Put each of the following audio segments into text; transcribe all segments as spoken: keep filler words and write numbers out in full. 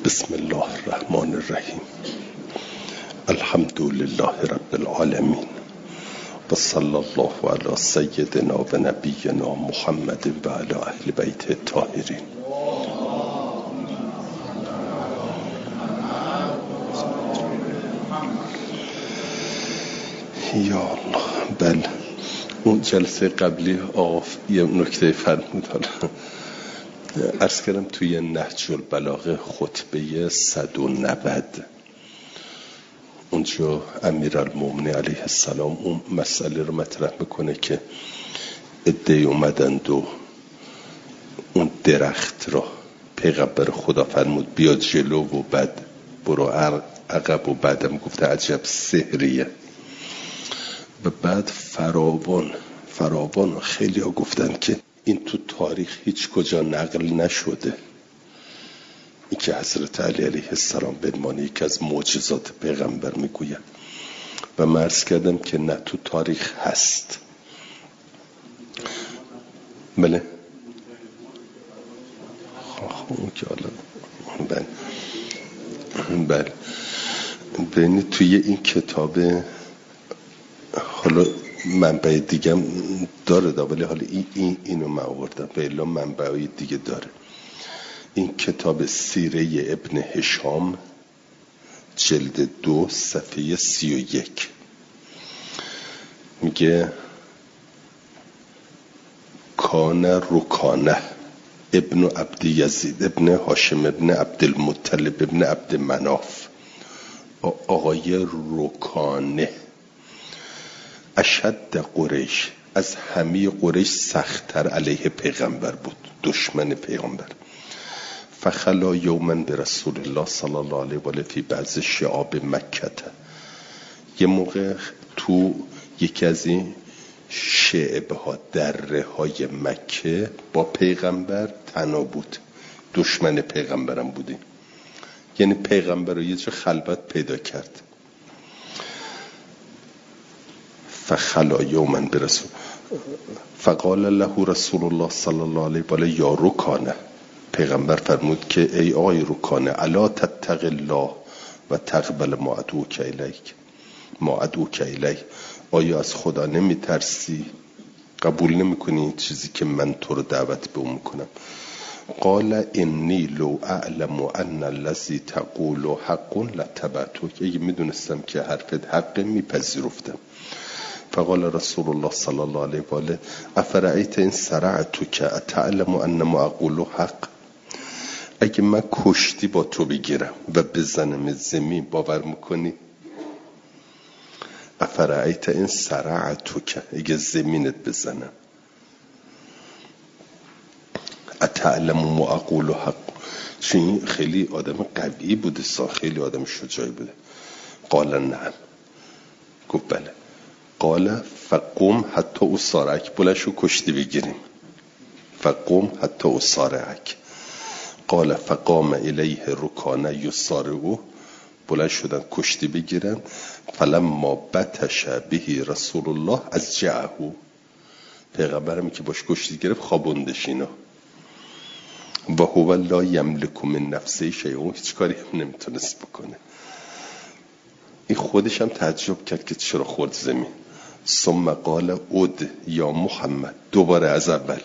بسم الله الرحمن الرحیم. الحمد لله رب العالمین و صلی الله علی سیدنا و نبینا محمد و علی اهل بیت الطاهرین. یا الله. بله، اون جلسه قبلی آقا یه نکته فرمود، حالا عرض کردم توی نهج البلاغه خطبه صد و نود اونجا امیرالمومنین علیه السلام اون مسئله رو مطرح میکنه که عده‌ای اومدند و اون درخت را پیغمبر خدا فرمود بیاد جلو و بعد برو عقب و بعدم گفته عجب سحریه و بعد فراوان فراوان خیلی ها گفتن که این تو تاریخ هیچ کجا نقل نشده، این که حضرت علی علیه السلام به عنوان یکی از معجزات پیغمبر میگوید و من عرض کردم که نه، تو تاریخ هست. بله خب که حالا بله بله بینی توی این کتاب حالا منبع دیگه داره دا، ولی حالا این این اینو من آوردم و الا منبعی دیگه داره. این کتاب سیره ابن هشام جلد دو صفحه سی و یک میگه کان رکانه ابن عبد یزید ابن هاشم ابن عبدالمطلب ابن عبد مناف، آقای رکانه اشد قریش، از همه قریش سخت‌تر علیه پیغمبر بود، دشمن پیغمبر. فخلا یومن به رسول الله صلی الله علیه و آله فی بعض شعاب مکه، یه موقع تو یکی از این شعبه ها دره های مکه با پیغمبر تنها بود، دشمن پیغمبرم بودیم، یعنی پیغمبر رو یه جا خلوت پیدا کرد. فخلا یومن برسول فقال له رسول الله صلی الله علیه و آله یا رکانه، پیغمبر فرمود که ای آقای رکانه الا تتق الله و تقبل ما ادعوک الیک ما ادعوک الیک، آیا از خدا نمی ترسی، قبول نمی کنی چیزی که من تو رو دعوت به اون میکنم؟ قال انی لو اعلم ان الذی تقول حق لتبعتک، اگه میدونستم که حرفت حق میپذیرفتم. فقال رسول الله صلی الله علیه و آله افرأیت این سرعتک اتعلم ان ما اقول حق، اگه من کشتی با تو بگیرم و بزنم زمین باور میکنی؟ افرأیت این سرعتک، اگه زمینت بزنم، اتعلم ما اقول حق، چون خیلی آدم قوی بوده، خیلی آدم شجاعی بوده. قال نعم، گفت بله. قال فقم حتی اصارعک، بلشو کشتی بگیریم. فقم حتی اصارعک. قال فقام الیه رکانه یصارعو، بلند شدن کشتی بگیرن. فلما بطش به رسول الله از جعهو، پیغمبرمی که باش کشتی گرفت خوابوندش اینا. و هو لا یملک من نفسه شیئا، هیچ کاری هم نمیتونست بکنه. این خودش هم تعجب کرد که چرا خورد زمین. ثم قال عد یا محمد، دوباره از اول.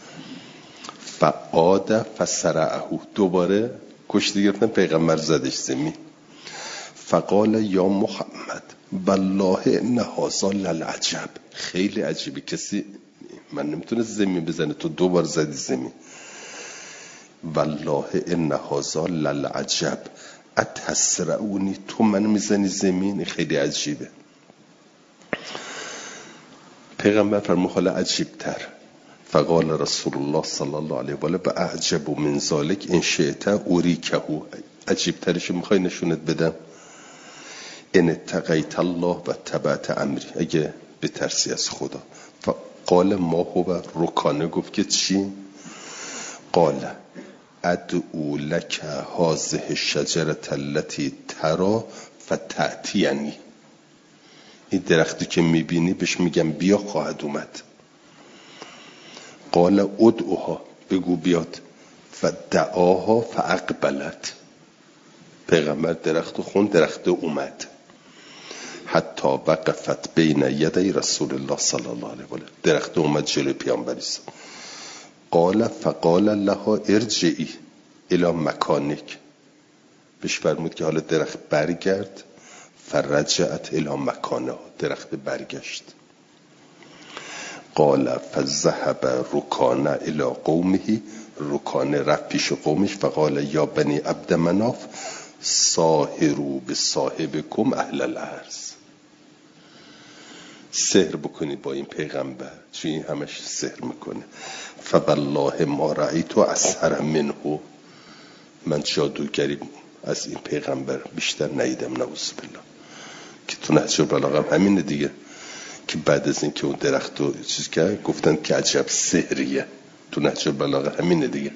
فعاد فسرعه، دوباره کشتی گرفتن، پیغمبر زدش زمین. فقال یا محمد والله ان هذا للعجب، خیلی عجیبه، کسی من نمیتونه زمین بزنه، تو دوبار زدی زمین. والله ان هذا للعجب اتسرعونی، تو من میزنی زمین، خیلی عجیبه. پیغمبر فرمود حالا عجیب تر. فقال رسول الله صلی الله علیه و آله و اعجب من ذلک ان شئت اوریکه، عجیب ترش میخوای نشونت بدم؟ ان اتقیت الله و تبعت امری، اگه بترسی از خدا. فقال ما هو، رکانه گفت که چی؟ قال ادعو لك هذه الشجره التي ترى فتاتینی، این درختی که میبینی بهش میگم بیا، خواهد اومد. قال ادعوها، بگو بیاد. و دعاها فاقبلت، پیغمبر درخت خون، درخت اومد. حتی وقفت بین یدی رسول الله صلی الله علیه و آله، درخت اومد جلوی پیامبر ایستاد. قال فقال لها ارجعی الی مکانک، بهش فرمود که حالا درخت برگرد. فرجعت الی مکانها، درخت برگشت. قال فذهب رکان الی قومه، رکان رفت پیش قومش. فقال یا بنی عبد مناف ساهروا بصاحبکم اهل الارض، سحر بکنید با این پیغمبر، چون این همش سحر میکنه. فوالله ما رأیت اسحر منه، من جادوگری از این پیغمبر بیشتر ندیدم. نعوذ بالله. که تو نهج البلاغه همینه دیگه، که بعد از این که اون درخت رو چیز کرد گفتن که عجب سحریه. تو نهج البلاغه همینه دیگه.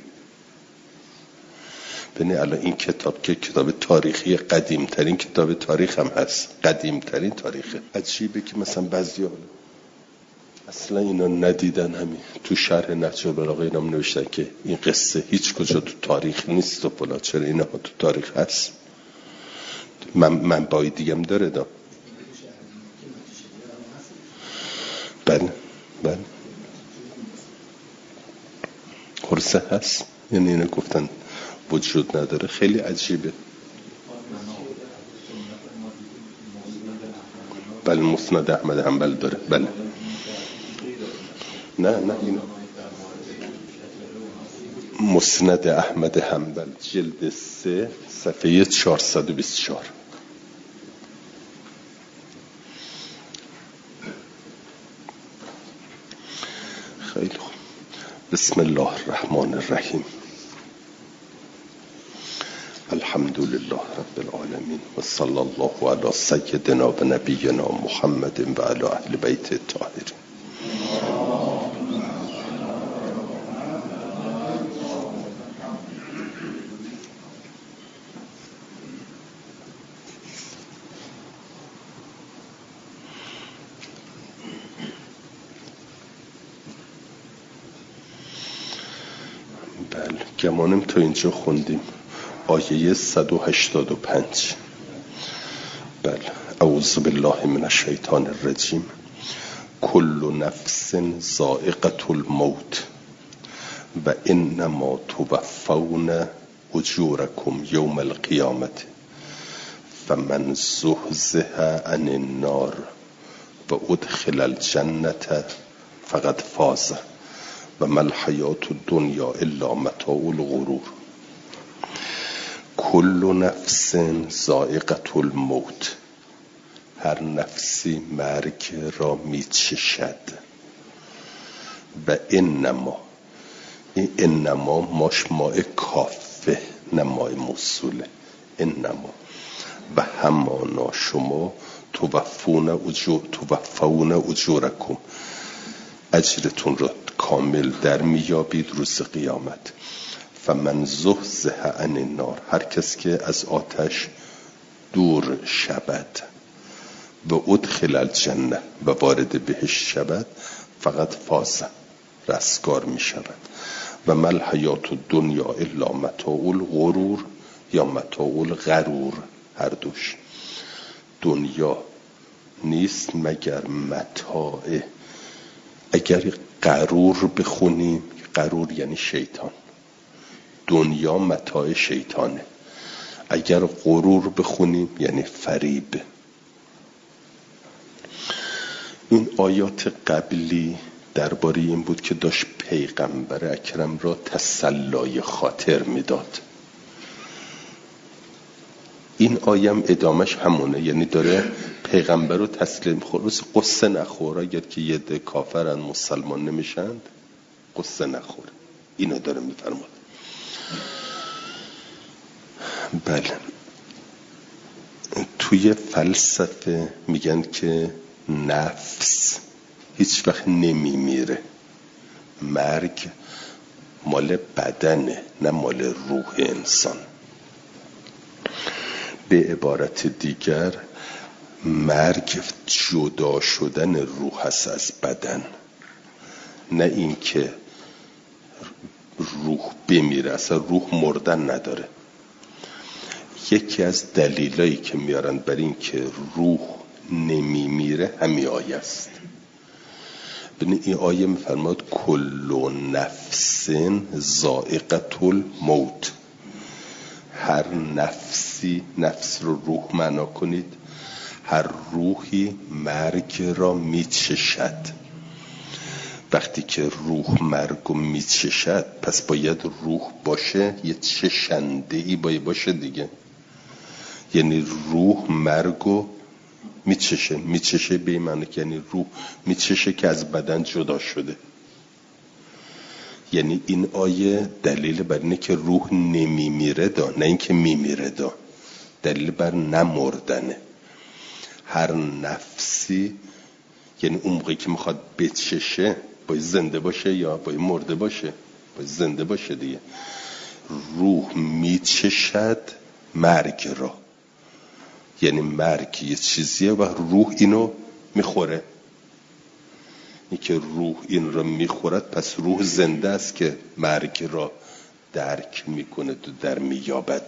ببین الان این کتاب که کتاب تاریخی، قدیم ترین کتاب تاریخ هم هست، قدیم ترین تاریخه. عجیبه که مثلا بعضیا اصلا اینا ندیدن. همین تو شرح نهج البلاغه اینا هم نوشتن که این قصه هیچ کجا تو تاریخ نیست و فلان. چرا اینا تو تاریخ هست؟ من من بای دیگم داره دا. بله بله خرسه هست، یعنی اینا گفتن وجود نداره. خیلی عجیبه. بله مسند احمد حنبل داره. بله نه نه اینا مسند احمد حنبل جلد سه صفحه چهارصد و بیست و چهار. خیلی خوب. بسم الله الرحمن الرحیم. الحمد لله رب العالمین و صلی الله علی سیدنا و نبینا محمد و علی اهل بیت الطاهرین. بله گمانم تا اینجا خوندیم. آیه صد و هشتاد و پنج. بله اعوذ بالله من الشیطان الرجیم. کل نفس ذائقة الموت و انما توفون اجورکم یوم القیامت فمن زحزح عن النار و ادخل الجنة فقد فاز و ما الحیاة الدنیا الا متاع الغرور. کل نفس ذائقة الموت، هر نفسی مرگ را میچشد. و انما، این انما ماش ماء کافه، نمای موصوله. انما و همانا شما توفون اجور توفون اجورکم، اجرتون را کامل در میابید روز قیامت. فمن زحزح عن النار، هر کس که از آتش دور شود. و ادخل الجنه، و وارد بهش شود. فقط فاز، رستگار می شود. و ما الحیات الدنیا الا متاع الغرور یا متاع الغرور، هر دوش. دنیا نیست مگر متاع. اگر غرور بخونیم، غرور یعنی شیطان، دنیا متاع شیطانه. اگر غرور بخونیم یعنی فریب. این آیات قبلی درباره این بود که داشت پیغمبر اکرم را تسلای خاطر میداد. این آیم ادامش همونه، یعنی داره پیغمبر رو تسلیم خلوص قصه نخور. اگر که یه ده کافرن مسلمان نمیشند قصه نخور. اینو داره میفرماد. بله توی فلسفه میگن که نفس هیچ وقت نمیمیره. مرگ مال بدنه نه مال روح انسان. به عبارت دیگر مرگ جدا شدن روح است از بدن، نه این که روح بمیره. اصلا روح مردن نداره. یکی از دلیلایی که میارن بر این که روح نمیمیره همین آیه است. ببین این آیه میفرماد کل نفس ذائقة الموت، هر نفسی، نفس رو روح معنا کنید، هر روحی مرگ را میچشد. وقتی که روح مرگ رو میچشد پس باید روح باشه، یه چشنده ای باید باشه دیگه. یعنی روح مرگ رو میچشه. میچشه به این معنی که یعنی روح میچشه که از بدن جدا شده. یعنی این آیه دلیل بر اینه که روح نمیمیره دا، نه اینکه میمیره دا. دلیل بر نمردنه. هر نفسی، یعنی اون موقعی که میخواد بچشه باید زنده باشه یا باید مرده باشه؟ باید زنده باشه دیگه. روح میچشد مرگ را، یعنی مرگ یه چیزیه و روح اینو میخوره. این که روح این را میخورد پس روح زنده است که مرگ را درک میکنه و در مییابد.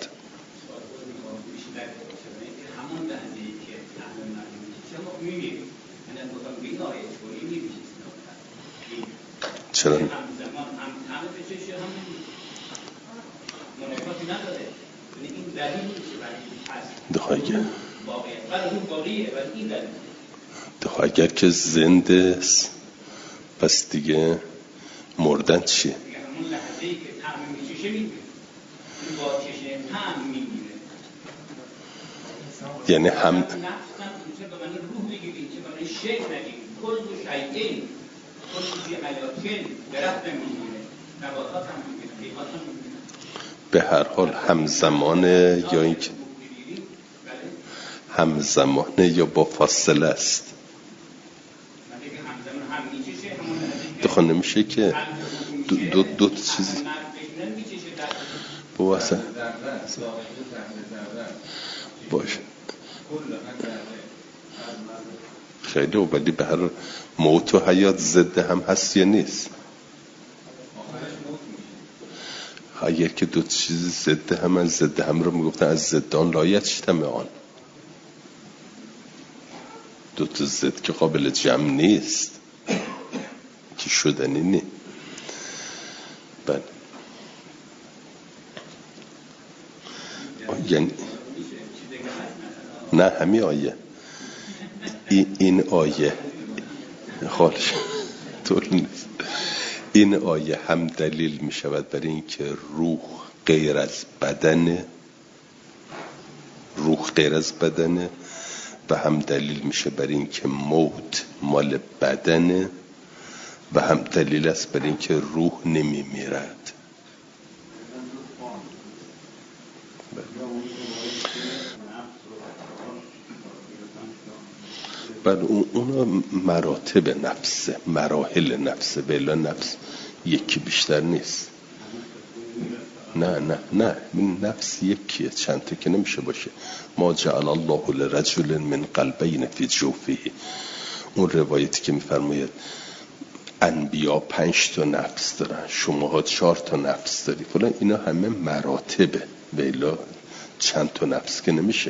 چرا؟ دخواه اگر دخواه اگر که زنده است پس دیگه مردن چیه؟ یعنی هم به هر حال همزمانه یا اینکه همزمانه یا با فاصله است. دخواه نمیشه که دو, دو, دو چیزی بواسه باشه خیلی. ولی به هر موت و حیات ضد هم هست یا نیست؟ اگر که دو چیز ضد هم، از ضد هم رو میگفتن از ضدان لا یجتمعان. دو تا ضد که قابل جمع نیست که شدنی نی. بله یعنی نه همین آیه این, این آیه خالش طول نیست. این آیه هم دلیل می شود برای این که روح غیر از بدنه، روح غیر از بدنه، و هم دلیل میشه برای این که موت مال بدنه، و هم دلیل است برای این که روح نمی میرد. بله اون مراتب نفسه، مراحل نفسه. بلا نفس یکی بیشتر نیست. نه نه نه نفس یکیه، چند تا که نمیشه باشه. ما جعل الله لرجل من قلبین فی جوفه. اون روایتی که میفرماید انبیا پنج تا نفس دارن، شماها چهار تا نفس داری فلان، اینا همه مراتبه. بلا چند تا نفس که نمیشه.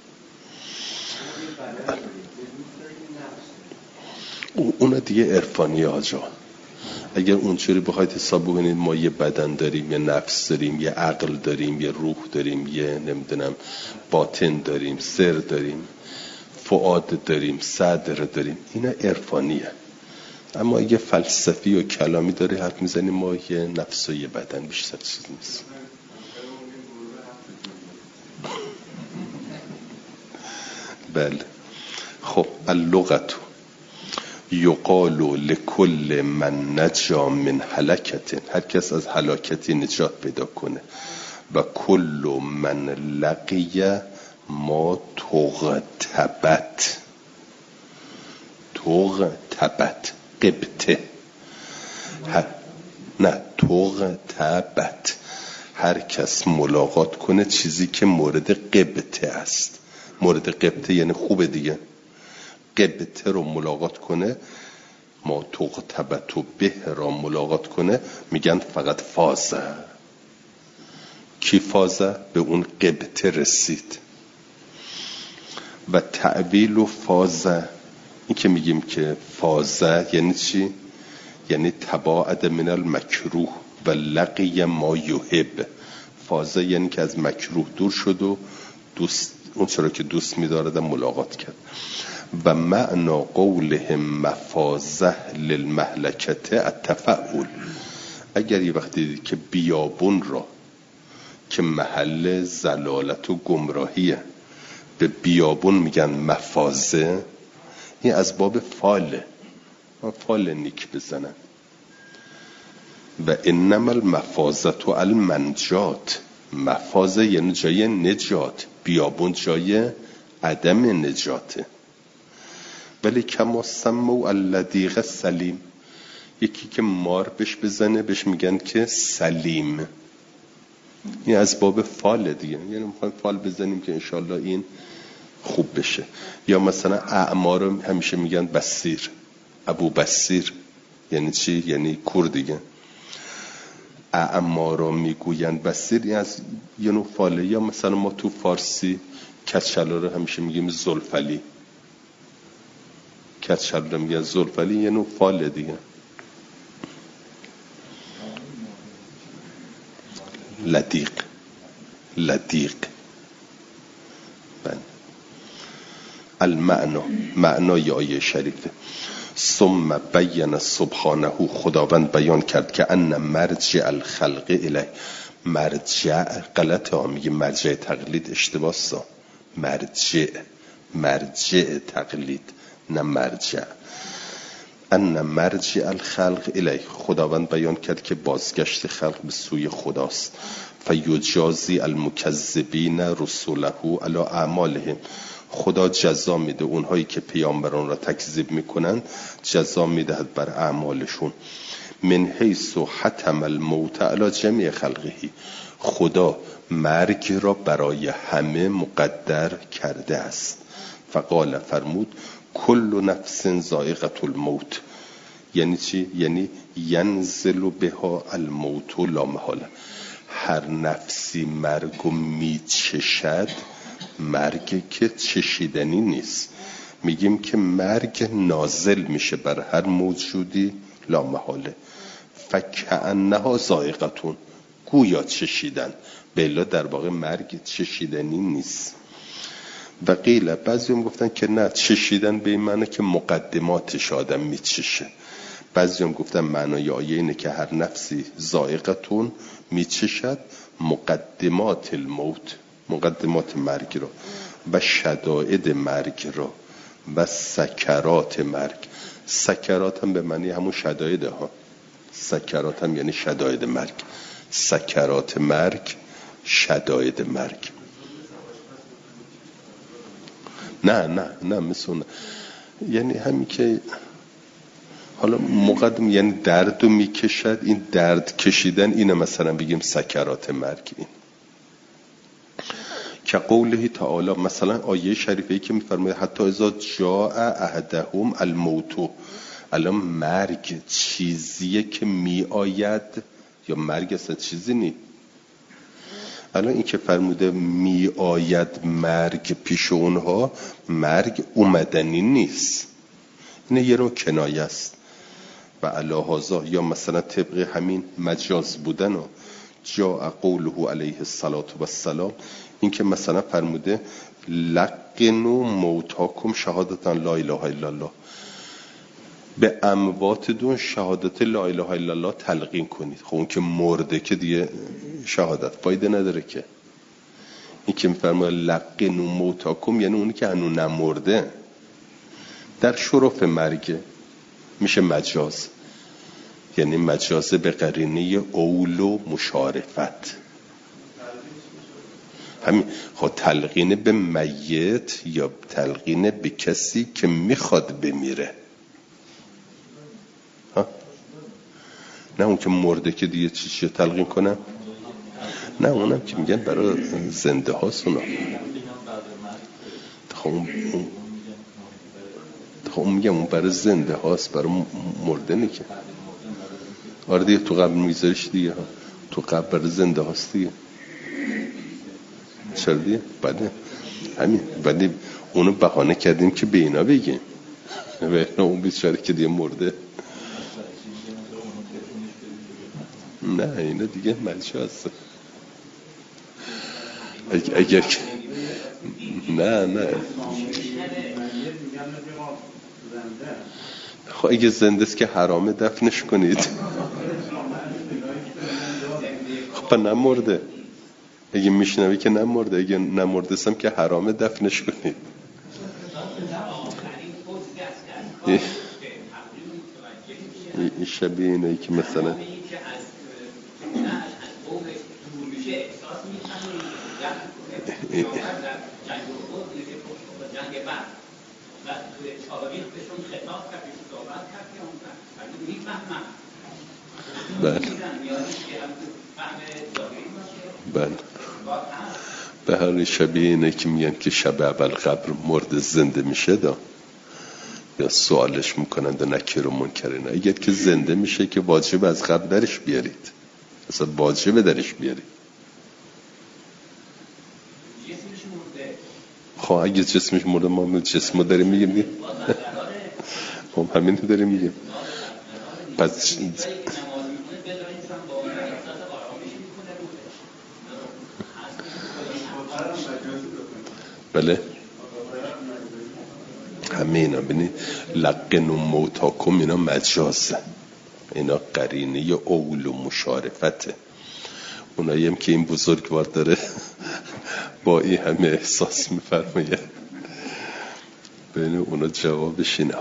اونا دیگه عرفانی آجا. اگر اونجوری بخواید حساب بکنید ما یه بدن داریم، یه نفس داریم، یه عقل داریم، یه روح داریم، یه نمیدونم باطن داریم، سر داریم، فؤاد داریم، صدر داریم، اینا عرفانیه. اما اگه فلسفی و کلامی داره حرف میزنیم ما یه نفس و یه بدن، بیشتر چیز نیست. بله خب اللغتو یقال لکل من نجا من هلکت، هر کس از هلاکتی نجات پیدا کنه، و کل من لقی ما تغتبت، تغتبت قبته نه تغتبت، هر کس ملاقات کنه چیزی که مورد قبته است. مورد قبته یعنی خوبه دیگه. قبته رو ملاقات کنه، ما تغتبت و به را ملاقات کنه، میگن فقط فازه کی فازه؟ به اون قبطه رسید. و تعویل و فازه، این که میگیم که فازه یعنی چی؟ یعنی تباعد من المکروه و لقی ما یحب. فازه یعنی که از مکروه دور شد و دوست اون چرا که دوست می‌دارد ملاقات کرد. و معنا قولهم مفازه للمهلکته التفعول. اگر یه وقتی دیدی که بیابون را که محل زلالت و گمراهیه به بیابون میگن مفازه، این از باب فاله، فال نیک بزنن. و انما المفازه المنجات. مفازه یعنی جای نجات، بیابون جای عدم نجاته. ولی کما سمو اللدیغ سلیم، یکی که مار بهش بزنه بهش میگن که سلیم. این از باب فال دیگه، یعنی میخوایم فال بزنیم که انشالله این خوب بشه. یا مثلا اعمار همیشه میگن بصیر، ابو بصیر یعنی چی؟ یعنی کور دیگه. اعمار رو میگوین بصیر، این از یه نوع فاله. یا مثلا ما تو فارسی کچلا رو همیشه میگیم زلفلی، کچلا رو میگن زلفلی، یه نوع فاله دیگه. لدیق، لدیق. المعنا، معنای آیه شریفه. ثم بین سبحانه، خداوند بیان کرد که ان مرجع الخلق الیه. مرجع غلطه ها، میگه مرجع تقلید، اشتباه سا. مرجع، مرجع تقلید نه مرجع. ان مرجع الخلق الیه، خداوند بیان کرد که بازگشت خلق به سوی خداست. فیجازی المکذبین رسوله علی اعمالهم، خدا جزا میده اونهایی که پیامبران را تکذیب میکنن، جزا میدهد بر اعمالشون. من حیث حتم الموت علی جمیع خلقه، خدا مرگ را برای همه مقدر کرده است. فقال، فرمود کل نفس ذائقة الموت. یعنی چی؟ یعنی ینزل بها الموت لا محاله، هر نفسی مرگو میچشد. مرگ که چشیدنی نیست، میگیم که مرگ نازل میشه بر هر موجودی لا محاله. فکأنها ذائقتون، گویا چشیدن، بلا در واقع مرگ چشیدنی نیست. و قیل، بعضی هم گفتن که نه، چشیدن به این معنی که مقدماتش آدم میچشه. بعضی هم گفتن معنای آیه اینه که هر نفسی ذائقتون میچشد مقدمات الموت، مقدمات مرگ رو و شدائد مرگ رو و سکرات مرگ. سکرات هم به معنی همون شدائد ها، سکرات هم یعنی شدائد مرگ، سکرات مرگ، شدائد مرگ. نه نه نه مثل نه. یعنی همین که حالا مقدم یعنی درد رو میکشد، این درد کشیدن اینه، مثلا بگیم سکرات مرگ. این که قوله تعالی، مثلا آیه شریفه‌ای که میفرماید حتی اذا جاء احدهم الموت. الان مرگ چیزیه که می آید یا مرگ اصلا چیزی نی؟ الان این که فرموده می آید مرگ پیش اونها، مرگ اومدنی نیست، اینه یه رو کنایه است. و علی هذا، یا مثلا طبق همین مجاز بودن و جاء قوله علیه الصلاة و السلام، این که مثلا فرموده لقنوا موتاکم شهادتا لا اله الا الله، به امواتتون شهادت لا اله الا الله تلقین کنید. خب اون که مرده که دیگه شهادت فایده نداره که. این که میفرماید لقنوا موتاکم یعنی اونی که هنوز نمرده، در شرف مرگ، میشه مجاز، یعنی مجاز به قرینه اول و مشارفت. همین خب تلقین به میت یا تلقین به کسی که میخواد بمیره، ها؟ نه اون که مرده که دیگه چی چی تلقین کنم؟ نه اونم که میگن برای زنده هاست اونا. خب اون خب اون میگم اون برای زنده هاست، برای مرده نی که. آره دیگه تو قبر میذاریش دیگه، تو قبر برای زنده هاست دیگه. چرا دیگه؟ بله همین. ولی اونو بهانه کردیم که به اینا بگیم، به اون بیچاره که دیگه مرده. نه اینا دیگه مجازه. اگر, اگر نه نه خب اگه زنده است که حرامه دفنش کنید. خب نمرده، اگه میشنوی که نمرده، اگه نمرده استم که حرامه دفنش کنید. این شبیه اینایی که مثلا بله بله به هر شبیه اینه که میگن که شب اول قبر مرد زنده میشه دا یا سوالش میکنند و نکر و منکرین. اگر که زنده میشه که واجب از قبر درش بیارید، اصلا واجب درش بیارید. خب اگه جسمش مرده ما جسمو داریم میگیم خب همین داریم میگیم. پس بله همین ببینید لقن و موتاکم اینا مجازه، اینا قرینه یا اول و مشارفته. اونایی هم که این بزرگوار داره با این همه احساس میفرماید ببینید اونا جوابش اینه.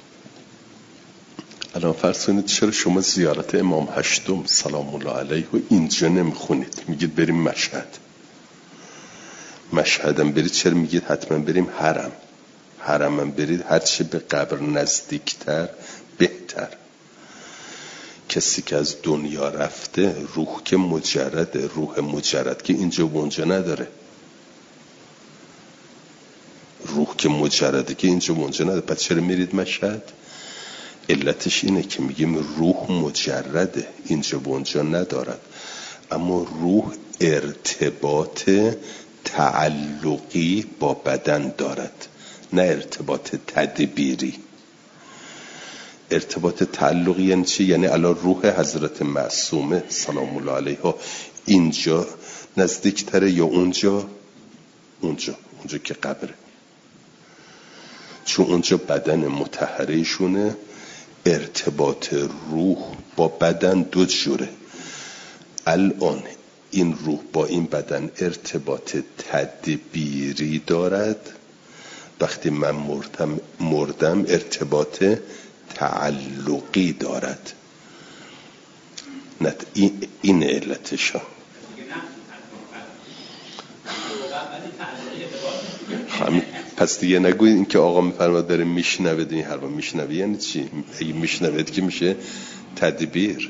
الان فرض کنید چرا شما زیارت امام هشتم سلام الله علیه و اینجا نمیخونید، میگید بریم مشهد. مشهدم برید چرا میگید حتما بریم حرم؟ حرمم برید هرچی به قبر نزدیکتر بهتر. کسی که از دنیا رفته روح که مجرده، روح مجرد که اینجا و اونجا نداره. روح که مجرده که اینجا و اونجا نداره. پس چرا میرید مشهد؟ علتش اینه که میگیم روح مجرده، اینجا و اونجا ندارد، اما روح ارتباط تعلقی با بدن دارد، نه ارتباط تدبیری. ارتباط تعلقی یعنی چی؟ یعنی الان روح حضرت معصومه سلام الله علیها اینجا نزدیکتره یا اونجا؟ اونجا اونجا که قبره، چون اونجا بدن مطهرهشونه. ارتباط روح با بدن دو جوره. الان این روح با این بدن ارتباط تدبیری دارد، وقتی من مردم مردم ارتباط تعلقی دارد. نه این, این علتش ها. همین. پس دیگه نگوید این که آقا میفرماد داره میشنوید، این حرفا میشنوید یعنی چی؟ اگه میشنوید که میشه تدبیر.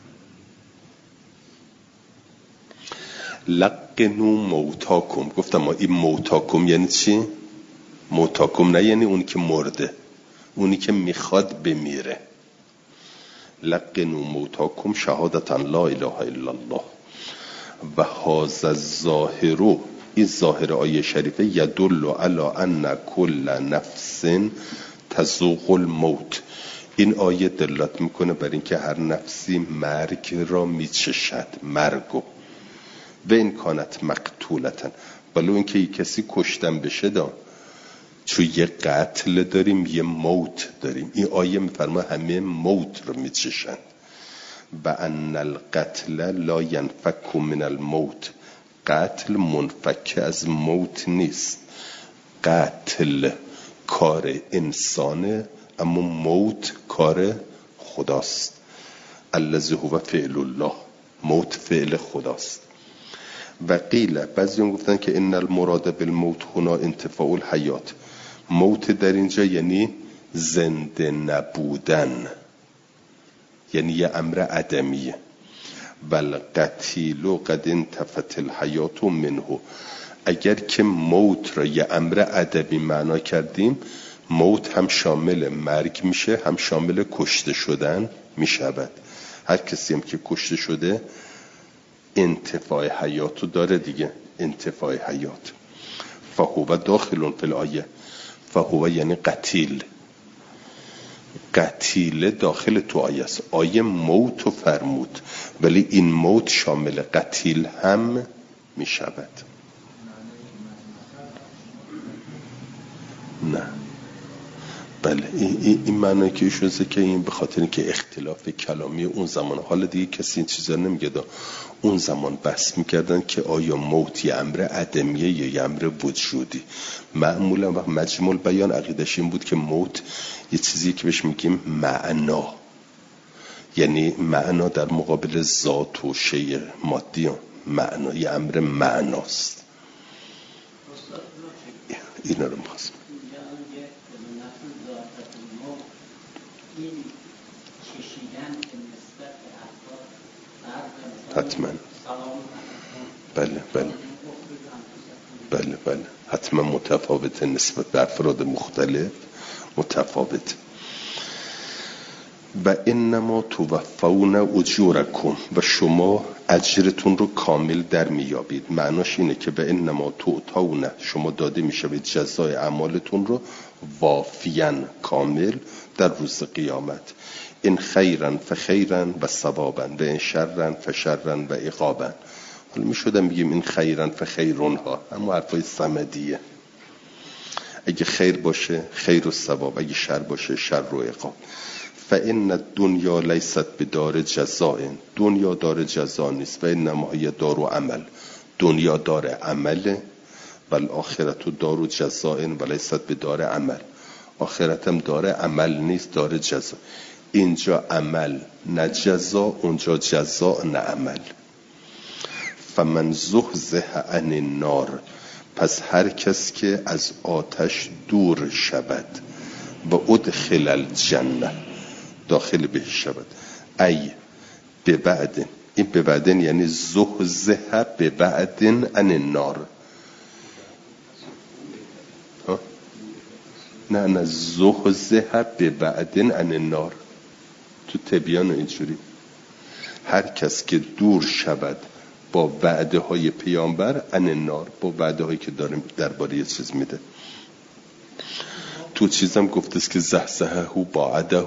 لقنو موتاکم، گفتم ما این موتاکم یعنی چی؟ موتاکم نه یعنی اون که مرده، اونی که میخواد بمیره. لقنو موتاکم شهادتا لا اله الا الله و هذا الظاهر، این ظاهر آیه شریفه یدل علی ان کل نفس تذوق الموت. این آیه دلالت میکنه بر اینکه هر نفسی مرگ را میچشد، مرگو. و این کانت مقتولتن، ولو اینکه یک کسی کشتن بشه دا، چون یه قتل داریم یه موت داریم. این آیه میفرما همه موت رو میچشند. و ان القتل لا ينفك من الموت، قتل منفک از موت نیست. قتل کار انسانه اما موت کار خداست. الذی هو فعل الله، موت فعل خداست. و قیل بعضیون گفتن که ان المراد بالموت هنا انتفاء الحیات، موت در اینجا یعنی زنده نبودن، یعنی یه امر عدمیه. والقتیل قد انتفت الحیات منه، اگر که موت را یه امر عدمی معنا کردیم، موت هم شامل مرگ میشه هم شامل کشته شدن میشود. هر کسی هم که کشته شده انتفاع حیاتو داره دیگه، انتفاع حیات. فهو داخل فی الآیه، فهو یعنی قتیل، قتیل داخل تو آیه است. آیه موت و فرمود، ولی این موت شامل قتیل هم می شود. نه بله این, این معنی که ایشون که این به خاطر اینکه اختلاف کلامی اون زمان، حالا دیگه کسی این چیزا نمیگه، اون زمان بحث میکردن که آیا موت یه امر عدمیه یا یه امر وجودی. معمولا و مجموع بیان عقیدش این بود که موت یه چیزی که بهش میگیم معنا، یعنی معنا در مقابل ذات و شیء مادی، معنا یه امر معناست. اینا رو میخواستم حتما بله بله بله بله حتما متفاوته، نسبت به افراد مختلف متفاوت. و انما توفون اجورکم، و شما اجرتون رو کامل در میابید. معناش اینه که به انما توتون، شما داده میشه به جزای اعمالتون رو وافیاً کامل در روز قیامت. این خیرن فخیرن و ثوابن و این شرن فشرن و عقابن. حالا میشودم بگیم این خیرن فخیرون ها، اما حرفای صمدیه. اگه خیر باشه خیر و ثواب، اگه شر باشه شر و عقاب. فان الدنیا لیست بدار جزاء، دنیا دار جزا نیست. و انما هی دار و عمل، دنیا دار عمله. و الاخرت دار جزاء و لیست بدار عمل، آخرتم دار عمل نیست، دار جزا. اینجا عمل نه جزا، اونجا جزا نه عمل. فمن زحزح عن النار، پس هر کس که از آتش دور شود، و ادخل الجنه، داخل بهش شود. ای به بعد، این به بعدن یعنی زحزح به بعدن عن النار. نه نه زحزح به بعدن عن النار، تو تبیان اینجوری هر کس که دور شود با وعده های پیامبر عن النار، با وعده هایی که داریم درباره یه چیز میده. تو چیزم گفتست که زحزحه بعده،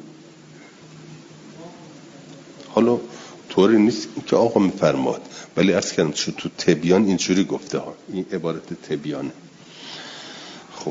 حالا طوری نیست که آقا میفرماد، ولی از کردم چون تو تبیان اینجوری گفته ها، این عبارت تبیانه. خب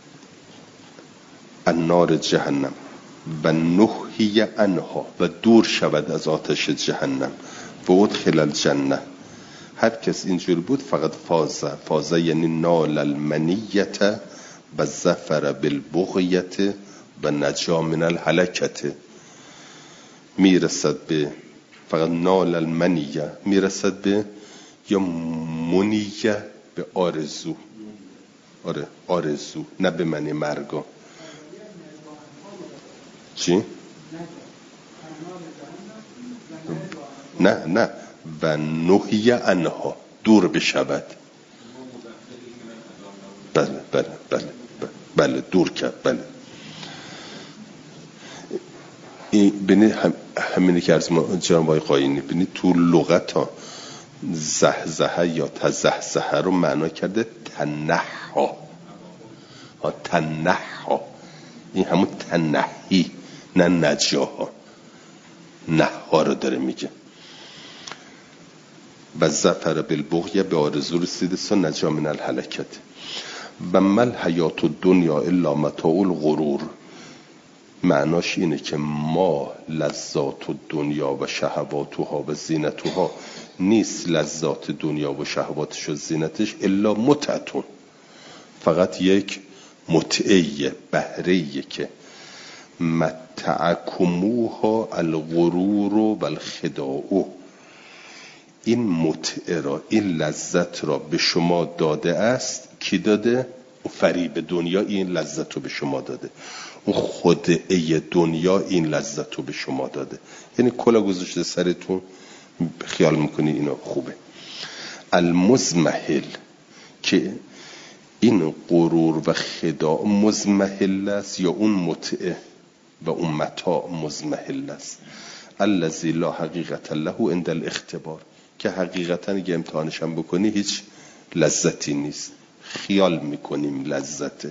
النار جهنم و نهی عنها، و دور شود از آتش جهنم. و ادخل الجنه، هر کس اینجوری بود فقط فاز. فاز یعنی نال المنیت و ظفر بالبغیت و نجا من الهلکت. میرسد به فقط نال المنیه، میرسد به یا منیه، به آرزو. آره آرزو، نه به معنی مرگا. چی؟ نه نه و نهی عنها، دور بشود. بله بله بله بله دور کرد. بله این بینید هم همینی که از ما جناب آقای قاینی بینید تو لغت ها زحزحه یا تزحزحه رو معنا کرده تنحا. ها تنحا، این همون تنحی نه نجاها، نحا رو داره میگه. و ظفر بالبغیه، به آرزو رسیده سا نجا من الهلکت. و مل حیات الدنیا الا متاع الغرور، معناش اینه که ما لذات دنیا و شهواتها و زینتها نیست، لذات دنیا و شهواتش و زینتش الا متعتون، فقط یک متعه بهره‌ایه که متعکموها الغرور و الخداع، این متعه را، این لذت را به شما داده است. کی داده؟ اون فریب دنیا این لذت رو به شما داده، اون خدعه دنیا این لذت رو به شما داده. یعنی کلا گذاشته سرتون، خیال میکنی اینا خوبه. المزمحل، که این غرور و خداع مزمحل است یا اون متعه و اون متاع مزمحل است. الذی لا حقیقت له عند الاختبار، که حقیقتا اگه امتحانش هم بکنی هیچ لذتی نیست، خیال میکنیم لذته.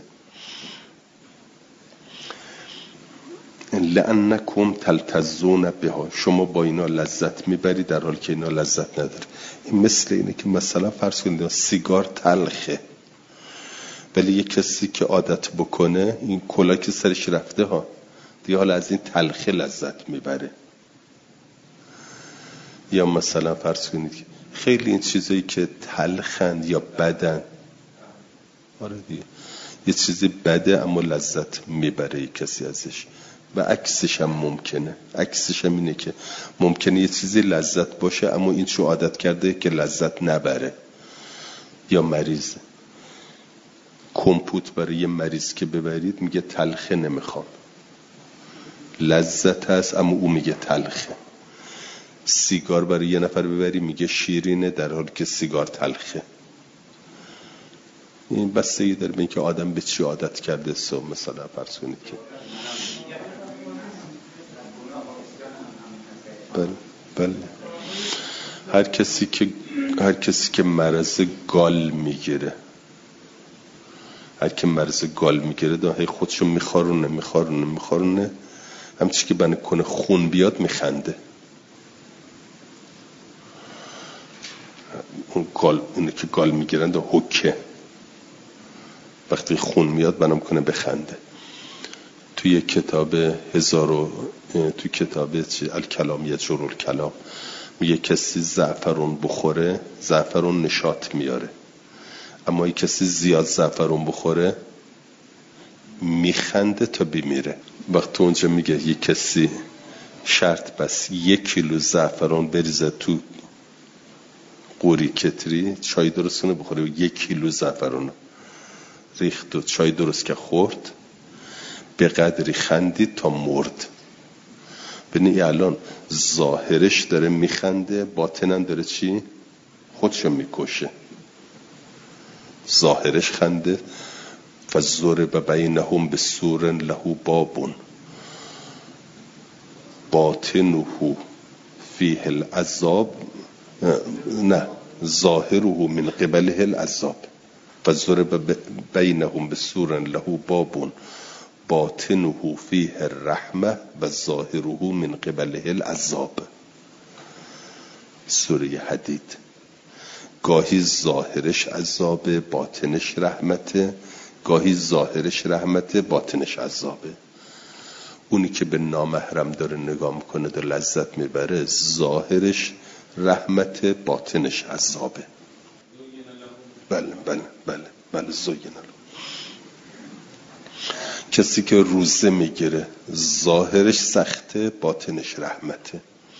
لأنکم تلتذون بها، شما با اینا لذت میبرید در حالی که اینا لذت نداره. این مثل اینه که مثلا فرض کنید سیگار تلخه، ولی یک کسی که عادت بکنه این کلا که سرش رفته ها دیگه حالا از این تلخه لذت میبره. یا مثلا فرض کنید خیلی این چیزایی که تلخند یا بدن، آره دیگه یه چیزی بده اما لذت میبره یک کسی ازش. و عکسش هم ممکنه، عکسش هم اینه که ممکنه یه چیزی لذت باشه اما این چو عادت کرده که لذت نبره. یا مریض، کمپوت برای یه مریض که ببرید میگه تلخه نمیخوام، لذت هست اما او میگه تلخه. سیگار برای یه نفر ببری میگه شیرینه در حالی که سیگار تلخه. این بستگی داره به اینکه آدم به چی عادت کرده. سو مثلا فرض کنید که بله بله هر کسی که هر کسی که مرض گال میگیره، هر کی مرض گال میگیره داره خودشو میخارونه میخارونه میخارونه همچی که بنه کنه خون بیاد میخنده. اون گال، اونه که گال میگیرن دا حکه، وقتی خون میاد بنام کنه بخنده. توی کتاب هزار و توی کتاب الکلام یه جرول کلام میگه کسی زعفرون بخوره زعفرون نشاط میاره، اما یک کسی زیاد زعفرون بخوره میخنده تا بمیره. وقتی اونجا میگه یک کسی شرط بس یک کیلو زعفران بریزه تو قوری کتری چای درست کنه بخوره و یک کیلو زعفران ریخت و چای درست که خورد به قدری خندید تا مرد. ببینی الان ظاهرش داره میخنده، باطنن داره چی؟ خودشو میکشه. ظاهرش خنده فضرب بینهم بسور له باب باطنه فیه العذاب، نه ظاهره من قبله العذاب. فضرب بینهم بسور له باب باطنه فیه الرحمه و ظاهره من قبله العذاب. سوره حدید. گاهی ظاهرش عذابه باطنش رحمته، گاهی ظاهرش رحمته باطنش عذابه. اونی که به نامحرم داره نگاه میکنه و لذت میبره ظاهرش رحمته باطنش عذابه. بله بله بله بله زوین الله. کسی که روزه میگیره ظاهرش سخته باطنش رحمته.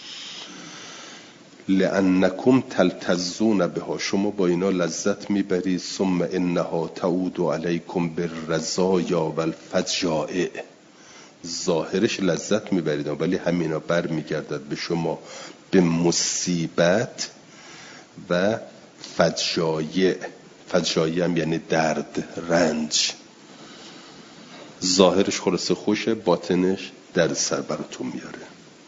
لأنکم تلتذون بها، شما با اینا لذت میبرید. ثم انها تعود علیکم بالرزایا والفجائع، ظاهرش لذت میبرید ولی همینا بر میگردد به شما به مصیبت و فجایع. فجایع هم یعنی درد رنج. ظاهرش خلاصه خوشه باطنش درد سر براتون میاره.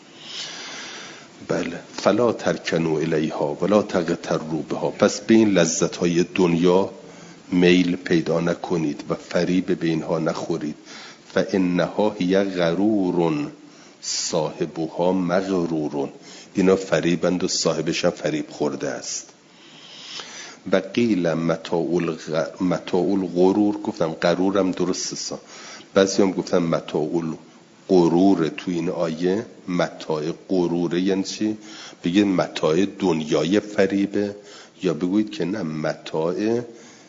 بله فلا ترکنو الیها ولا تغتروا بها، پس به این لذت های دنیا میل پیدا نکنید و فریب به اینها نخورید. فانها هی غرور صاحبها مغرور، اینا فریبند و صاحبش هم فریب خورده است. و قیل متاع الغرور، گفتم غرورم درسته، بعضی هم گفتم متاع غرور. تو این آیه متاع غروره یعنی چی؟ بگید متاع دنیای فریبه، یا بگوید که نه متاع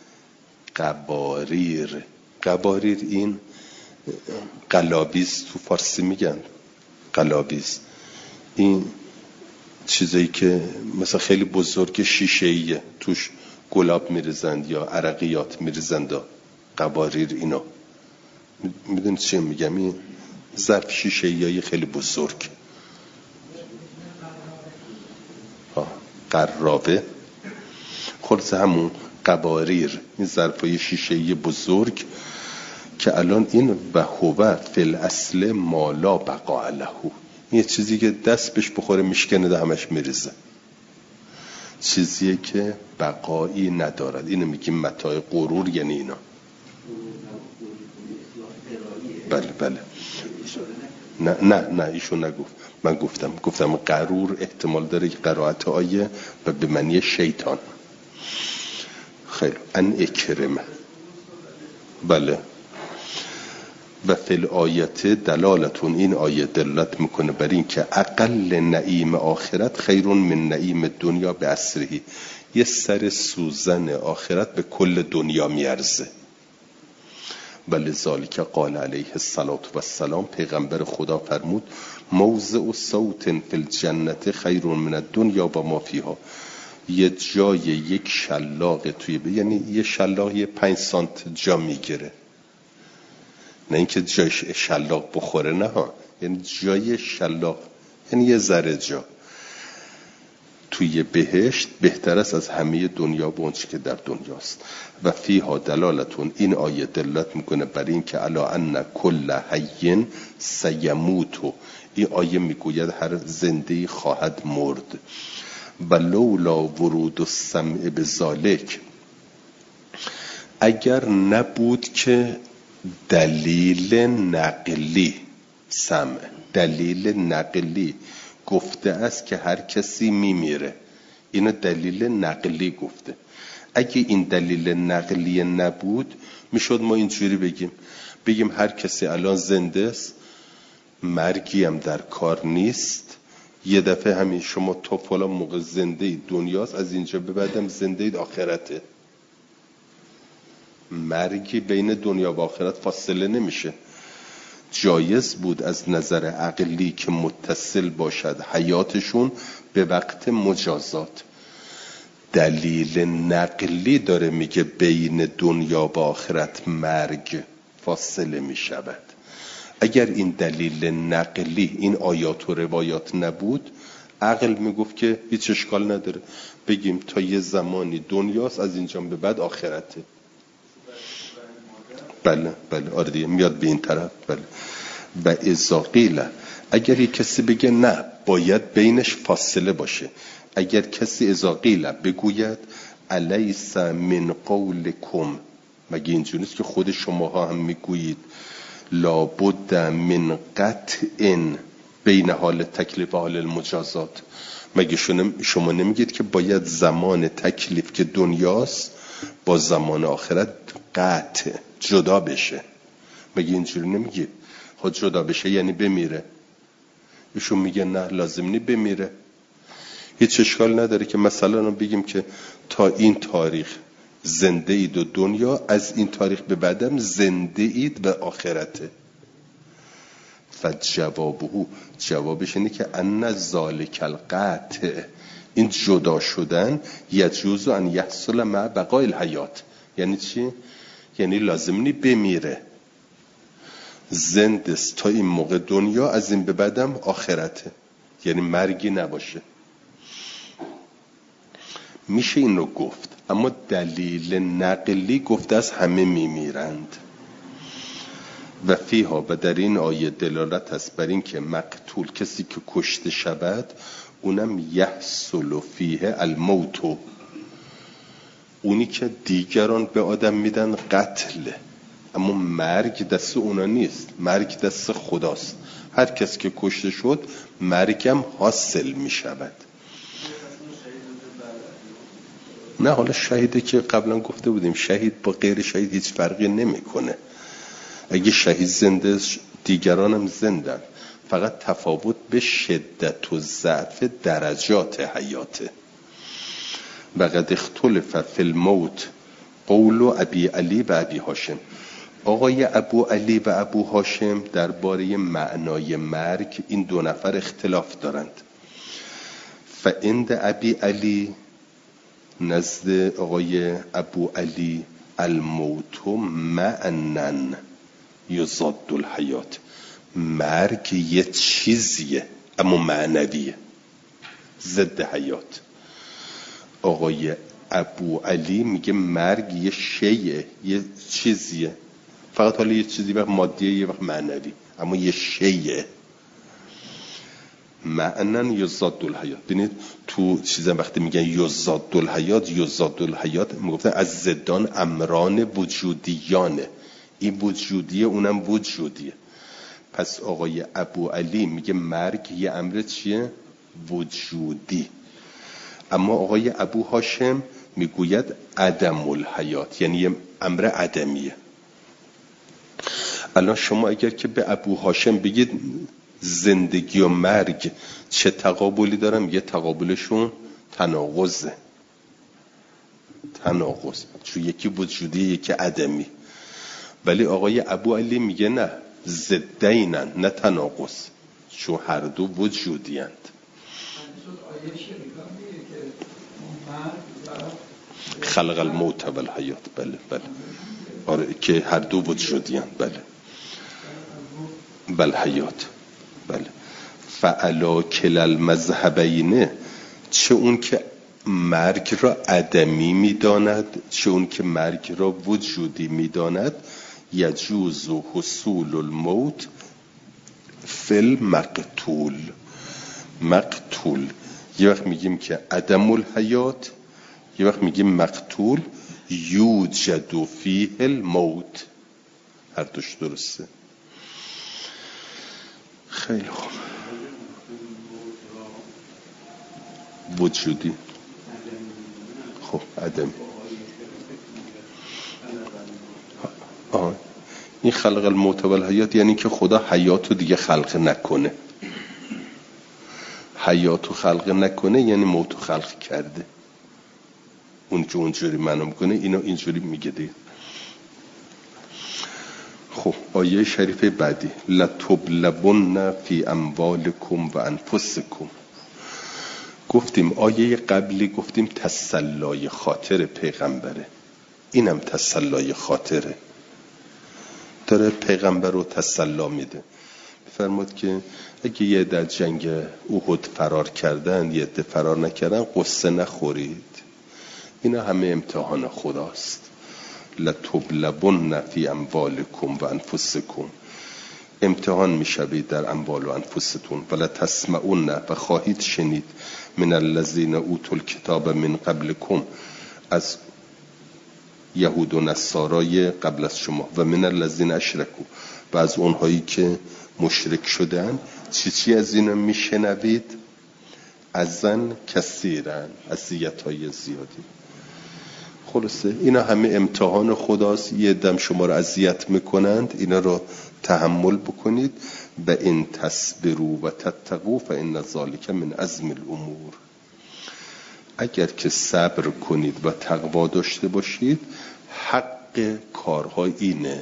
قباریر. قباریر این قلابیز تو فارسی میگن، قلابیز این چیزایی که مثلا خیلی بزرگ شیشه‌ایه توش گلاب میریزند یا عرقیات میریزند. قباریر اینا میدونید چی میگم؟ این ظرف شیشه‌ای خیلی بزرگ، قرابه، خلاصه همون قباریر، این ظرفای شیشه‌ای بزرگ که الان این و هو فی الاصل ما لا بقاء له، این چیزی که دست بهش بخوره میشکنه ده همش میریزه. چیزیه که بقایی ندارد. اینو میگیم متاع غرور، یعنی اینا. بله بله. نه نه نه ایشون نگفت، من گفتم گفتم غرور احتمال داره که قرائت آیه و به معنی شیطان. خیلی ان اکرمه. بله. و فی الآیت دلالتون، این آیه دلالت میکنه بر این که اقل نعیم آخرت خیر من نعیم دنیا به اسرهی. یه سر سوزن آخرت به کل دنیا میارزه. ولذالک قال علیه الصلاة و السلام، پیغمبر خدا فرمود موضع صوت فی الجنت خیر من الدنیا و ما فیها. یه جای یک شلاق توی ب... یعنی یه شلاق یه پنج سانت جا میگیره، نه اینکه جای شلاق بخوره، نه ها، یعنی جای شلاق، یعنی یه ذره جا توی بهشت بهتر است از همه دنیا و اونچه که در دنیاست. و فیها دلالتون، این آیه دلالت میکنه بر این که الا ان کل حی سیموت. این آیه میگوید هر زنده خواهد مرد. و لولا ورود السمع بذالک، اگر نبود که دلیل نقلی، سمع دلیل نقلی گفته است که هر کسی میمیره، اینو دلیل نقلی گفته. اگه این دلیل نقلی نبود میشد ما اینجوری بگیم بگیم هر کسی الان زنده است، مرگی هم در کار نیست، یه دفعه همین شما تا فلان موقع زنده اید دنیاست، از اینجا به بعدم زنده اید آخرته. مرگی بین دنیا و آخرت فاصله نمیشه. جایز بود از نظر عقلی که متصل باشد حیاتشون به وقت مجازات. دلیل نقلی داره میگه بین دنیا و آخرت مرگ فاصله میشود. اگر این دلیل نقلی، این آیات و روایات نبود، عقل میگفت که هیچ اشکال نداره، بگیم تا یه زمانی دنیاست، از اینجا به بعد آخرته. بله بله آره دیگه میاد به این طرف. بله. و اذا قیل، اگر یک کسی بگه نه باید بینش فاصله باشه، اگر کسی اذا قیل بگوید الیس من قولکم، مگه اینجوری نیست که خود شماها هم میگویید لابد من قطع بین حال تکلیف و حال المجازات، مگه شما نمیگید که باید زمان تکلیف که دنیاست با زمان آخرت قطع جدا بشه؟ مگه اینجوری نمیگید؟ خود جدا بشه یعنی بمیره. ایشون میگه نه لازم نی بمیره. هیچ اشکال نداره که مثلا بگیم که تا این تاریخ زنده اید و دنیا، از این تاریخ به بعدم زنده اید و آخرته. فجوابه، جوابش اینه که ان ذالک القطع، این جدا شدن یجوز ان یحصل مع بقای الحیات. یعنی چی؟ یعنی لازم نی بمیره، زنده است تا این موقع دنیا، از این به بعدم آخرته، یعنی مرگی نباشه. میشه این رو گفت، اما دلیل نقلی گفته از همه میمیرند. و فیها، و در این آیه دلالت است بر این که مقتول، کسی که کشته شود، اونم یحصل فیه الموت، اونی که دیگران به آدم میدن قتل، اما مرگ دست اونا نیست، مرگ دست خداست. هر کس که کشته شد مرگم حاصل میشود. نه حالا شهیده که قبلا گفته بودیم شهید با غیر شهید هیچ فرقی نمیکنه. اگه شهید زنده دیگرانم زندن، فقط تفاوت به شدت و ضعف درجات حیاته. و قد اختلف فی الموت قول ابی علی و ابی هاشم، آقای ابو علی و ابو هاشم درباره معنای مرگ این دو نفر اختلاف دارند. فعند ابی علی، نزد آقای ابو علی، الموت معنن یضاد الحیات، مرگ یه چیزیه اما معنویه، ضد حیات. آقای ابو علی میگه مرگ یه شیء، یه چیزیه، فقط حالا یه چیزی وقت مادیه یه وقت معنوی، اما یه شیء. معنن یزاد الحیات. ببینید تو چیزا وقتی میگن یزاد الحیات، یزاد الحیات میگفتن از زدان امران وجودیانه، این وجودیه اونم وجودیه. پس آقای ابو علی میگه مرگ یه امر چیه؟ وجودی. اما آقای ابو هاشم میگوید عدم الحیات، یعنی یه امر عدمیه. الان شما اگر که به ابو هاشم بگید زندگی و مرگ چه تقابلی دارم، یه تقابلشون تناقضه، تناقض، چون یکی وجودی یکی عدمی. ولی آقای ابو علی میگه نه، ضدینن، نه تناقض، چون هر دو وجودی اند. خلق الموت و الحیات، بله بله، آره که هر دو وجودی اند، بله بل حیات، بله. فعلا کل المذهبین، چه اون که مرگ را عدمی میداند چه اون که مرگ را وجودی میداند، یجوز حصول الموت فی المقتول. مقتول یه وقت میگیم که عدم الحیات، یه وقت میگیم مقتول یوجد فیه الموت، هر دوش درسته. خیلی خوب. وجودی، خب عدم. آه. این خلق الموت و الحیات یعنی که خدا حیاتو دیگه خلق نکنه. حیاتو خلق نکنه یعنی موتو خلق کرده. اون که اونجوری معنا میکنه اینو اینجوری میگه دیگه. خب آیه شریفه بعدی، لتبلون فی اموالکم و انفسکم. گفتیم آیه قبلی گفتیم تسلای خاطر پیغمبره، اینم تسلای خاطره، داره پیغمبر رو تسلا میده. فرمود که اگه یه در جنگ احد فرار کردن یه ده فرار نکردن قصه نخورید، اینا همه امتحان خداست. لتبلون فی اموالکم و انفسکم، امتحان میشوید در اموال و انفستون. ولا تسمعون، و خواهید شنید، من الذین اوتوا الکتاب من قبلکم، از یهود و نصارای قبل از شما، و من الذین اشرکوا، و از اونهایی که مشرک شدن، چی چی از اینا میشنوید؟ ازن کثیرن، اذیت‌های زیادی. خلاصه اینا همه امتحان خداست. یه دم شما رو اذیت میکنند، اینا رو تحمل بکنید. و ان تصبروا و تتقوا فان ذلک من عزم الامور. اگر که صبر کنید و تقوا داشته باشید، حق کارها اینه،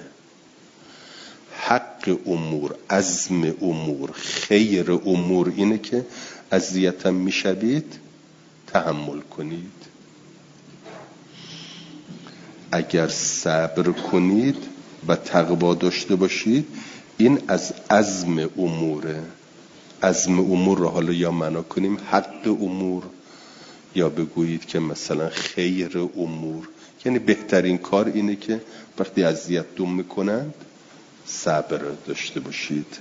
حق امور، عزم امور، خیر امور اینه که اذیتم میشوید تحمل کنید. اگر صبر کنید و تقوا داشته باشید، این از عزم اموره. عزم امور رو حالا یا معنا کنیم حق امور، یا بگویید که مثلا خیر امور، یعنی بهترین کار اینه که وقتی اذیت دوم میکنند صبر داشته باشید.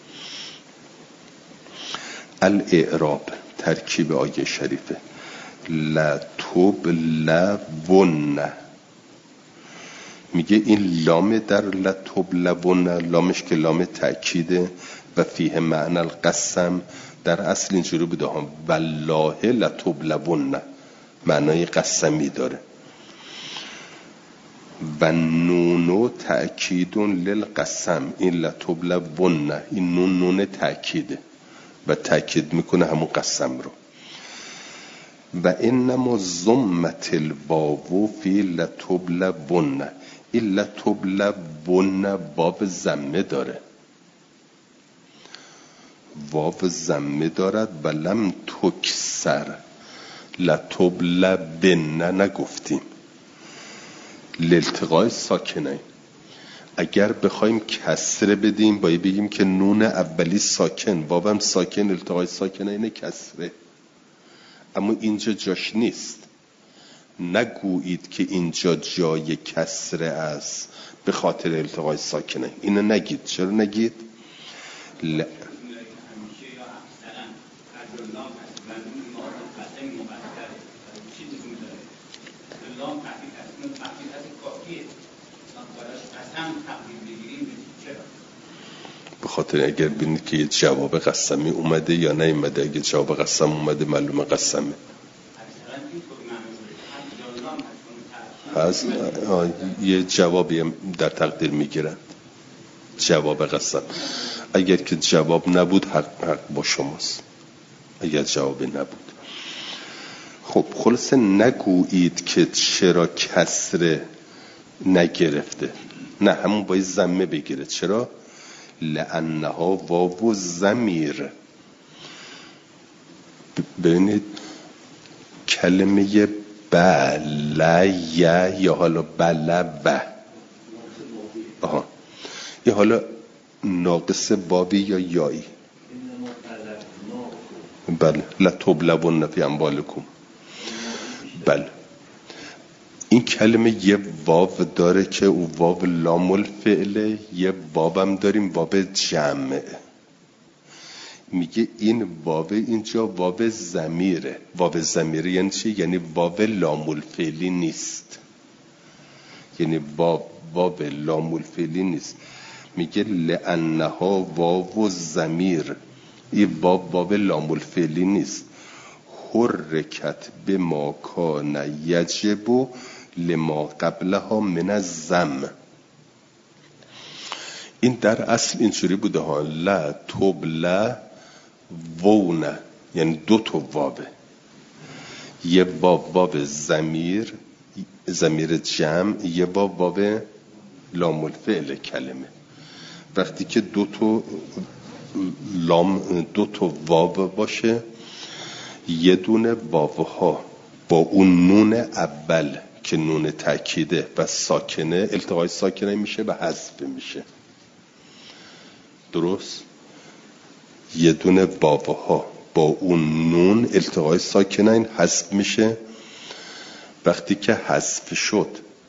الاعراب، ترکیب آیه شریفه، لتبلون، میگه این لام در لتبلون، لامش که لام تأکیده و فیه معنی القسم، در اصل اینجوری بوده ها، والله لتبلون، معنای قسمی داره. و نونو تأکیدون للقسم، این لتبلون، این نون نون تأکیده و تأکید میکنه همون قسم رو. و انما ضمت الواو فی لتبلون، این لتبلون واو ضمه داره، واو ضمه دارد و لم تکسر. لتبلون نگفتیم لالتقاء ساکنین. اگر بخوایم کسره بدیم باید بگیم که نون اولی ساکن، واوم ساکن، التقاء ساکنین کسره، اما اینجا جاش نیست. نگویید که اینجا جای کسره است به خاطر التقاء ساکنین، اینو نگید. چرا نگید؟ ل... به خاطر اگر ببینید که یه جواب قسمی اومده یا نیومده. اگه جواب قسم اومده معلومه قسمه هست. یه جوابی در تقدیر میگیرن، جواب قسم. اگر که جواب نبود حق, حق با شماست. اگر جوابی نبود خب خلاصه نگویید که چرا کسره نگرفته، نه همون باید ضمه بگیره. چرا؟ لانها واو ضمیر. ببینید کلمه بله یا حالا بلبه، آها یا حالا ناقص بابی یا یایی. بله لتبلون فی اموالکم. بله این کلمه یه واو داره که او واو لام الفعله، یه واو هم داریم واو جمع. میگه این واو اینجا واو ضمیره. واو ضمیره یعنی چی؟ یعنی واو لام الفعلی نیست، یعنی واو واو لام الفعلی نیست. میگه لانها واو ضمیر، این واو واو لام الفعلی نیست. حرکت به ما کان یجب لما قبلها من الضم. این در اصل اینجوری بوده ها، لا تبلا وونه، یعنی دو تا واوه، یه واو واو ضمیر ضمیر جمع، یه واو واو لام الفعل کلمه. وقتی که دو تا لام دو تا واو باشه، یه دونه واوها با اون نون اول که نون تأکیده و ساکنه التقای ساکنه میشه و حذف میشه. درست؟ یه دونه واوها با اون نون التقای ساکنه حذف میشه. وقتی که حذف شد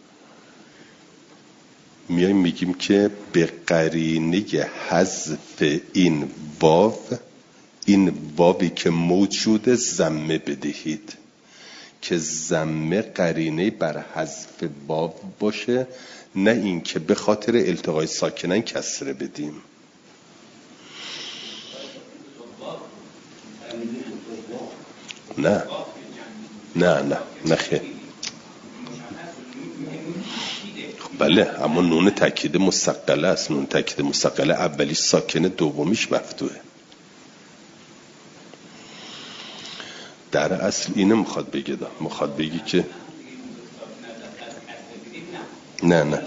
میایم میگیم که به قرینه حذف این واو، این واوی که موجود ضمه بدهید که ضمه قرینه بر حذف واو باشه، نه این که به خاطر التقای ساکنن کسره بدیم. نه نه نه نه خیر. بله اما نون تاکید مستقله است. نون تاکید مستقله اولیش ساکنه، دومیش مفتوحه. در اصل اینه میخواد بگه دا. میخواد بگی که نه نه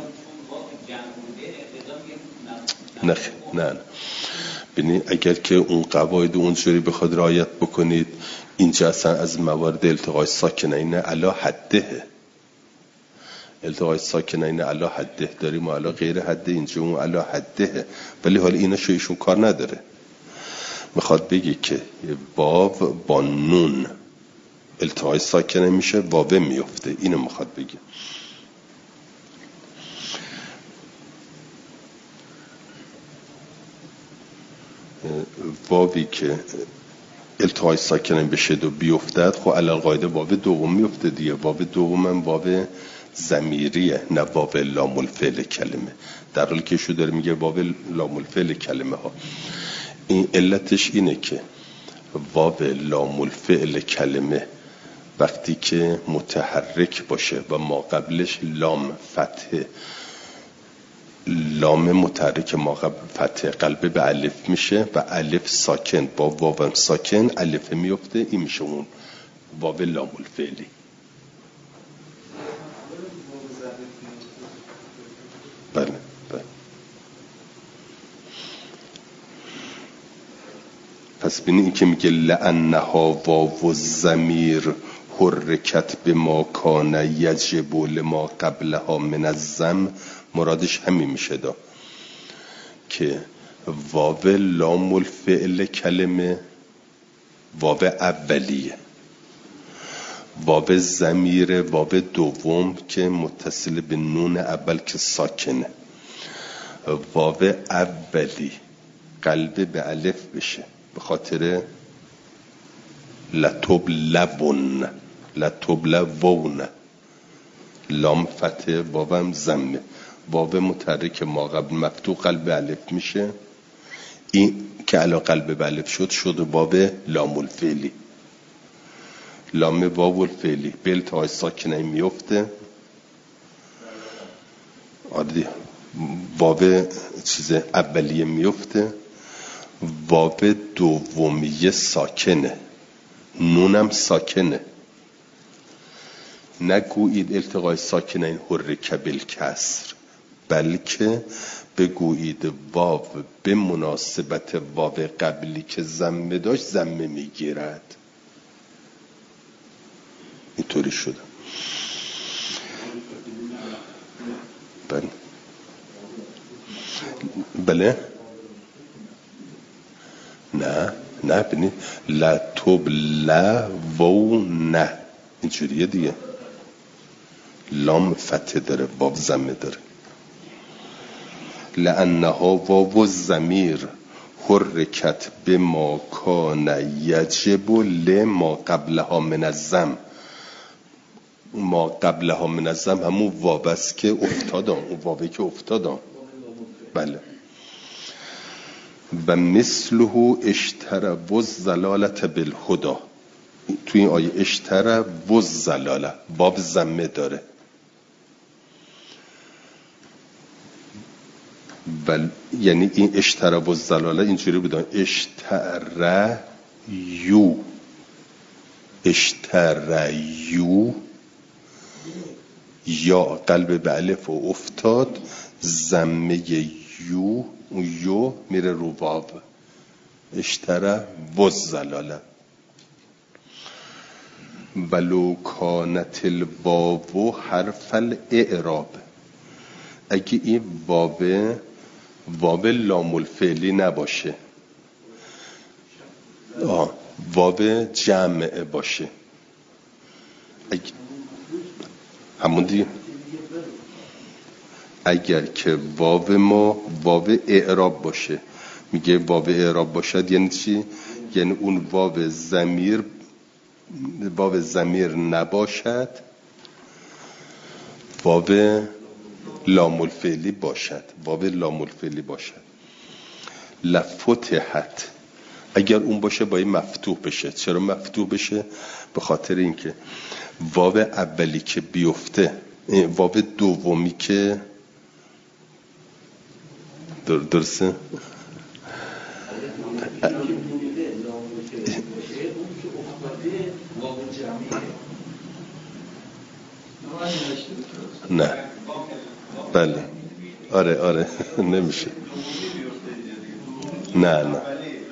نه نه ببینید اگر که اون قواعد اونجوری بخواد رعایت بکنید، اینجا اصلا از موارد التقای ساکنین علا حده، التقای ساکنین علا حده داریم و علا غیر حده، اینجا اون علا حده، ولی حالا اینا شویشون کار نداره. میخواد بگی که واو با نون التقای ساکنه میشه، واو میفته. اینو میخواد بگی. واوی که التقای ساکنه بشه و بیفتد، خب علل قاعده واو دوم میفته دیگه. واو دوم هم واو ضمیریه، نه واو لام الفعل کلمه. در حالی که شو داره میگه واو لام الفعل کلمه ها. این علتش اینه که واو لام الفعل کلمه وقتی که متحرک باشه و ما قبلش لام فتحه، لام متحرک ما قبل فتحه قلبه به الف میشه و الف ساکن با واو ساکن الف میفته، این میشه اون واو لام الفعلی. بله بله. پس بینید این که میگه لانها واو ضمیر حرکت به ما کان یجب لما قبلها من الضم، مرادش همین میشه دا که واو لام الفعل کلمه واو اولیه، واو ضمیر واو دوم که متصل به نون اول که ساکنه، واو اولی قلب به الف بشه به خاطر لتبلون، لتبلون، لام فتح واوم ضمه، واو متحرک ما قبل مفتوح قلب الف میشه. این که الان قلب الف شد شد واو لام الفعلی. لام واو الفعلی به التقاء ساکنین میفته. عادی واو چیز اولیه میفته. واو دومیه ساکنه، نونم ساکنه. نگویید التقاء ساکنین حرک بالکسر، بلکه بگویید واو به مناسبت واو قبلی که ضمه داشت ضمه میگیرد. اینطوری شده. بله بله نه نه ببینید لا توب لا و نه اینجوریه دیگه. لام فتح داره، واو ضمه داره. لانها واو الضمیر حرکت بما کان یجب لما قبلها من الضم. ما قبلها من الضم همون واو است که افتادم، اون واوی که افتادم. بله. و مثله اشترى و الضلالة بالهدى. تو این آیه اشترى و الضلالة واو ضمه داره. بل یعنی این اشترى و الضلالة اینجوری بودن اشترى یو اشترى یو یا قلب به الف و افتاد، ضمه یو یو میره رو واو. اشترى و الضلالة. ولو کانت الواو حرف الاعراب. اگه این واو واو لام الفعلی نباشه، آه واو جمع باشه، اگه همون دیگه. اگر که واو ما واو اعراب باشه، میگه واو اعراب باشد یعنی چی؟ یعنی اون واو ضمیر واو ضمیر نباشد، واو لام الفعلی باشد، واو لام الفعلی باشد. لفتحت. اگر اون باشه باید مفتوح بشه. چرا مفتوح بشه؟ به خاطر اینکه واو اولی که بیفته، واو دومی که در درسته نه بله آره آره نمیشه. نه نه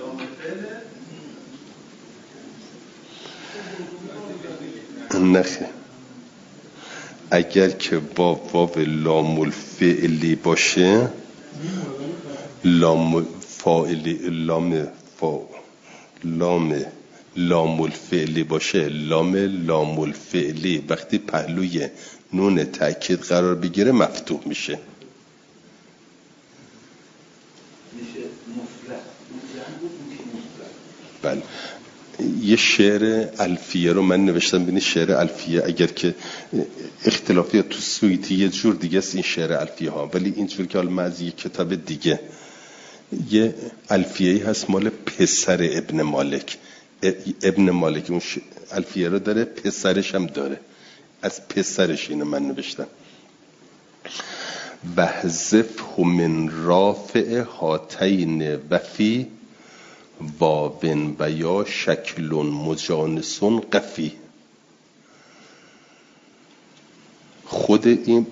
نخه. اگر که واو واو لام الفعلی باشه، لام فاعلی لام فا لام لام الفعلی باشه، لام لام الفعلی وقتی پهلوی نون تأکید قرار بگیره مفتوح میشه. بله. یه شعر الفیه رو من نوشتم، ببینید شعر الفیه اگر که اختلافی تو سویتی یه جور دیگه است این شعر الفیه ها، ولی اینجور که حالا من از یه کتاب دیگه یه الفیه‌ای هست مال پسر ابن مالک. ابن مالک اون الفیه رو داره، پسرش هم داره، از پسرش اینو من نوشتم. بحذف من رافع هاتین وفی واون و یا شکل مجانسون قفی. خود این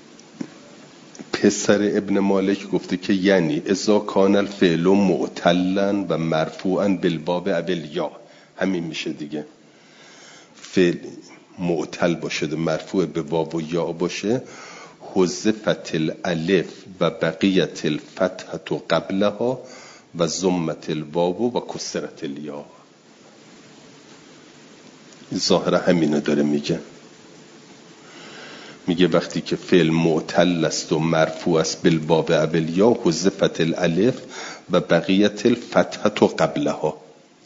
پسر ابن مالک گفته که یعنی اذا کان الفعل معتلا و مرفوعا بالباب اول یا، همین میشه دیگه. فعل معتل باشه و مرفوع به واو و یا باشه، حذفت الالف و بقیت الفتحه قبلها و ضمت الواو و کسرت الیا. ظاهر همینو داره میگه. میگه وقتی که فعل معتل است و مرفوع است بالباب اول یا، حذفت الالف و بقیت الفتحه قبلها،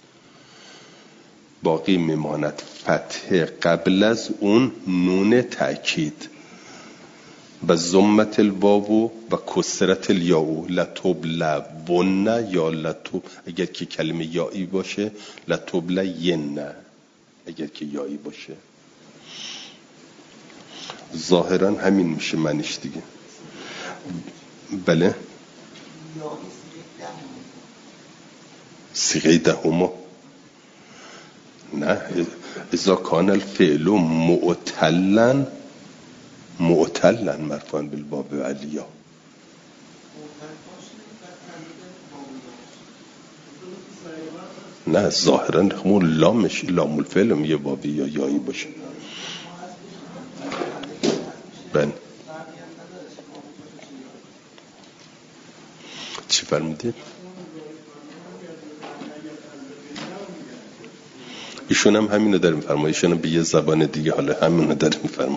باقی میماند فتح قبل از اون نون تأکید و زمت الواو و کسرت الیاء لتبلون یا لتب، اگر که کلمه یایی باشه لتبلین، اگر که یایی باشه. ظاهرا همین میشه معنیش دیگه. بله صیغه دهما نه، اذا کان الفعل معتلا معتلا مرفوعا بالواو و الیا. نه ظاهرا همون لامش لام الفعل هم یه واوی یا یایی باشه. بله چی فرمودید؟ ایشون هم همینو داره میفرمایه، ایشون هم به یه زبان دیگه حالا همینو داره میفرمایه.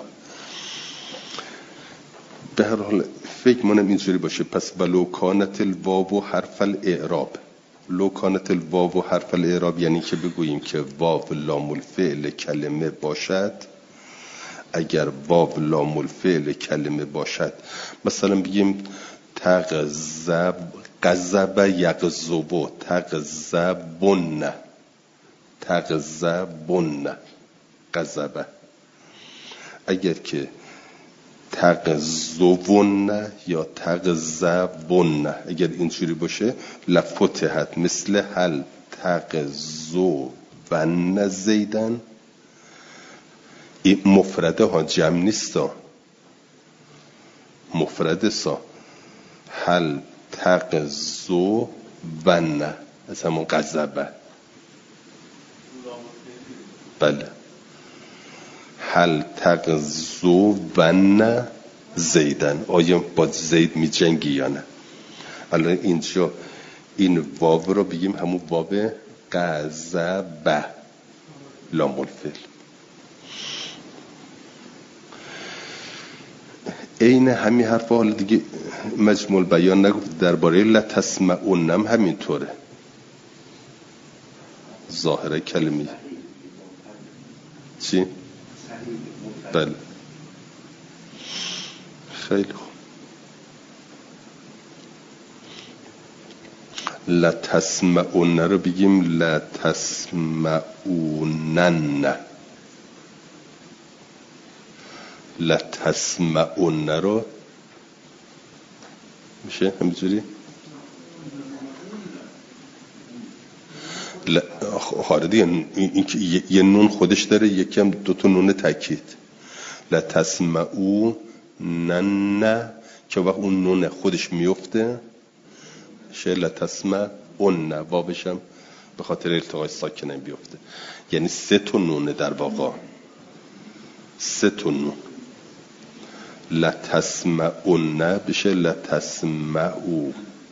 به هر حال فکر منم اینجوری باشه. پس ولو کانت الواو حرف الاعراب، لو کانت الواو حرف الاعراب یعنی که بگوییم که واو لام الفعل کلمه باشد. اگر واو لام الفعل کلمه باشد، مثلا بگیم تغضب غضب یغضب تغضبن تغضبن غضب، اگر که تغضبن یا تغضبن اگر اینجوری باشه لفتحت مثل هل تغضبن زیدن. این مفرده ها جمع نیستا، مفرده سا هل تغضبن از همون غضبه. بله هل تغضبن زیدن، آیا با زید می جنگی یا نه. الان اینجا این واو رو بگیم همون واو غضب لام الفعل. این همین حرف حالا دیگه مجموع بیان نگفت درباره لتسمعونم همینطوره. ظاهره کلمه چی؟ بله خیلی خوب. لتسمعون رو بگیم لتسمعونن، لتسمعون رو میشه همینجوری. خاردی این که یه نون خودش داره، یکم دوتا نون تاکید. لتسمعونن که وقت اون نون خودش میفته شه لتسمعون، واوش هم به خاطر التقای ساکنین بیفته. یعنی سه تا نونه در واقع، سه تا نون. لتسمعون بشه لتسمعونن،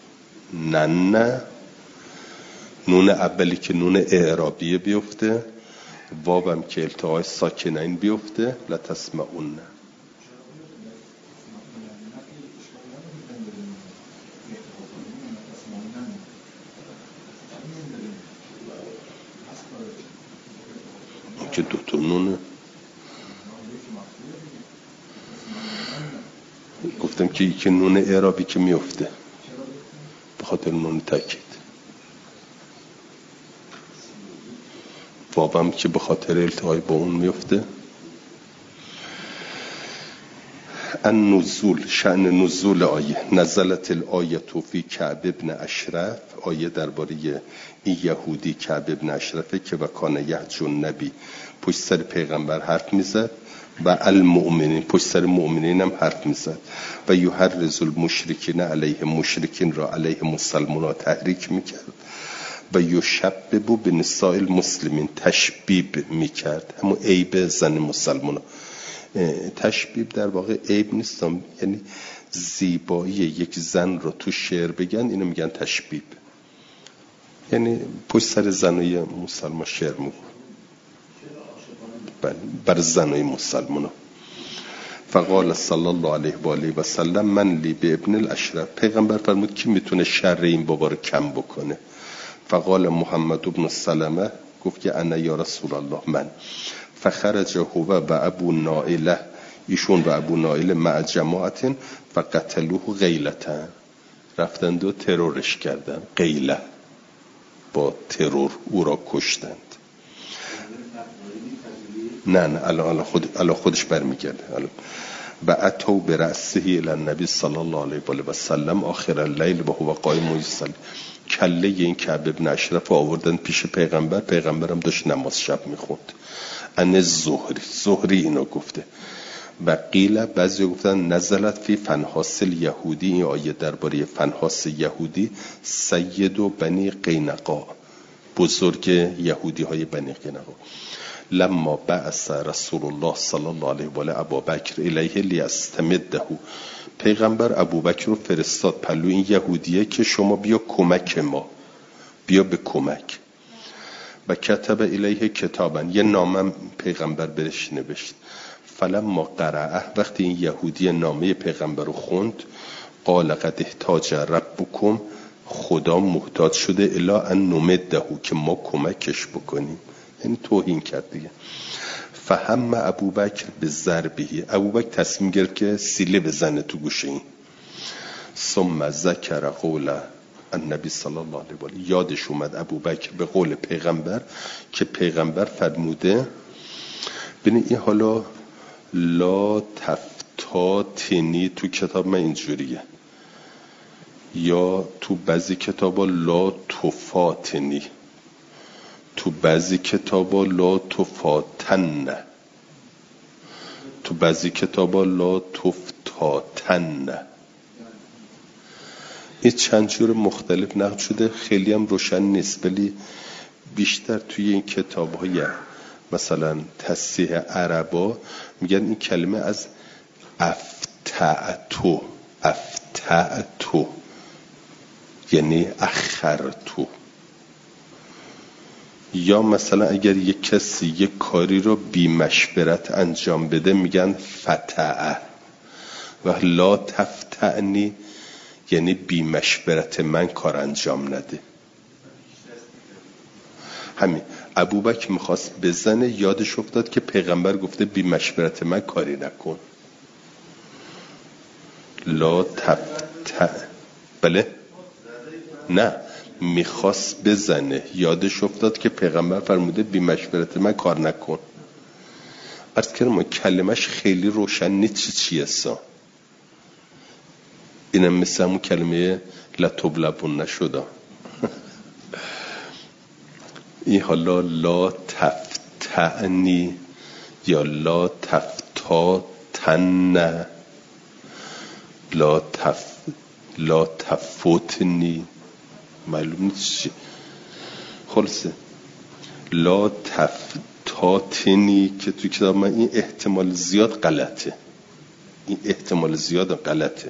نون اولی که نون اعرابیه بیفته، واوم که التقای ساکنین بیفته لتسمعون. که دو تا نونه گفتم که یکی نون اعرابی که میفته به خاطر نون تاکید، واوم که به خاطر التقای با اون میفته. النزول، شأن نزول آیه. نزلت الآیه فی کعب ابن اشرف، آیه درباره این یهودی کعب ابن اشرفه که وکانه یهج النبی، پشت سر پیغمبر حرف میزد، و المؤمنین، پشت سر مؤمنین هم حرف میزد، و یحرض المشرکین علیه، مشرکین را علیه مسلمان تحریک میکرد، و یشبب بنساء المسلمین، تشبیب میکرد، همون عیب زن مسلمان. تشبیب در واقع عیب نیستم، یعنی زیبایی یک زن رو تو شعر بگن اینو میگن تشبیب، یعنی پشت سر زنای مسلمان شعر میگن بر زنای مسلمان. فقال صلی الله علیه و آله و سلم من لی به ابن الاشرف، پیغمبر فرمود کی میتونه شر این بابا رو کم بکنه. فقال محمد ابن سلمه، گفت که انا یا رسول الله من. فخرج هو و ابو نائله، ایشون و ابو نائل مع جماعت و قتلوه غیلتن، رفتند و ترورش کردن، غیله با ترور او را کشتند. نه نه الان خود الان خودش برمیگرده. و اتوا برأسه الی النبی صلی الله علیه و سلم آخر اللیل و هو قائم یصلی. کله این کعب ابن اشرف آوردن پیش پیغمبر، پیغمبرم داشت نماز شب میخوند. ان زهری زهری اینو گفته. و قیل بعضی گفتن نزلت فی فنحاس الیهودی، این آیه درباره فنحاس یهودی سید و بنی قینقاع، بزرگ یهودی های بنی قینقاع. لما بعث رسول الله صلی الله علیه و آله ابابکر الیه لیستمده، پیغمبر ابوبکر رو فرستاد پلو این یهودیه که شما بیا کمک ما، بیا به کمک. و کتب الیه کتابا، یه نامه پیغمبر برش نوشت. فلما قرأه، وقتی این یهودی نامه پیغمبر رو خوند، قال قد احتاج ربکم، خدا محتاج شده الا ان نمده، که ما کمکش بکنیم، یعنی توهین کرد دیگه. فهم ابوبکر به ضربه، ابوبکر تصمیم گرفت که سیله بزنه تو گوشه این. ثم ذکر قول النبی صلی الله علیه و آله، یادش اومد ابوبکر به قول پیغمبر که پیغمبر فرموده، ببین این حالا لا تفتاتنی تو کتاب من اینجوریه، یا تو بعضی کتابا لا تفاتنی، تو بعضی کتابا لا تفاتن، تو بعضی کتابا لا تفتاتن. این چند جور مختلف نقل شده، خیلی هم روشن نیست، ولی بیشتر توی این کتاب‌های مثلا تصحیح عربا میگن این کلمه از افتعتو، افتعتو یعنی اخرتو. یا مثلا اگر یک کسی یک کاری رو بی مشورت انجام بده میگن فتعه. و لا تفتعنی یعنی بی مشورت من کار انجام نده. همین ابوبکر میخواست بزنه، یادش افتاد که پیغمبر گفته بی مشورت من کاری نکن. لا تفتع، بله نه میخواست بزنه، یادش افتاد که پیغمبر فرموده بی مشورت من کار نکن. عرض کردم کلمش خیلی روشن نیست چیه سا، اینم مثل همون کلمه لتبلبون نشده. این حالا لا تفتعنی یا لا تفتاتن، لا تف لا تفوتنی، معلوم نیست چی. خلاصه لا تفتاتنی که توی کتاب من این احتمال زیاد غلطه، این احتمال زیاد غلطه.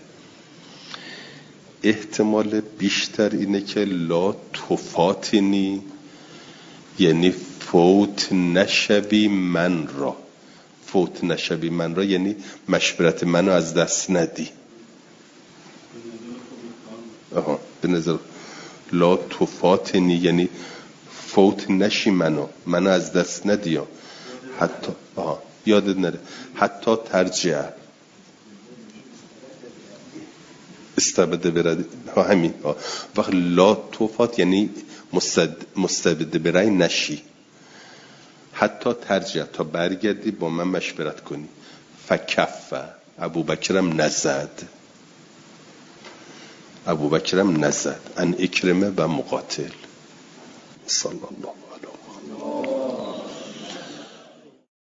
احتمال بیشتر اینه که لا تفاتنی یعنی فوت نشوی من را، فوت نشوی من را یعنی مشورت منو از دست ندی. آها به نظر لا تفاتنی یعنی فوت نشی منو، منو از دست ندی. حتی آها یادت نره حتی ترجع استبده برد، ها همین. وقت لا تفات یعنی مستبده برای نشی، حتی ترجع تا برگردی با من مشورت کنی. فکف، ابوبکرم نزد، ابوبکرم نزد ان اکرمه و مقاتل صلی الله علیه و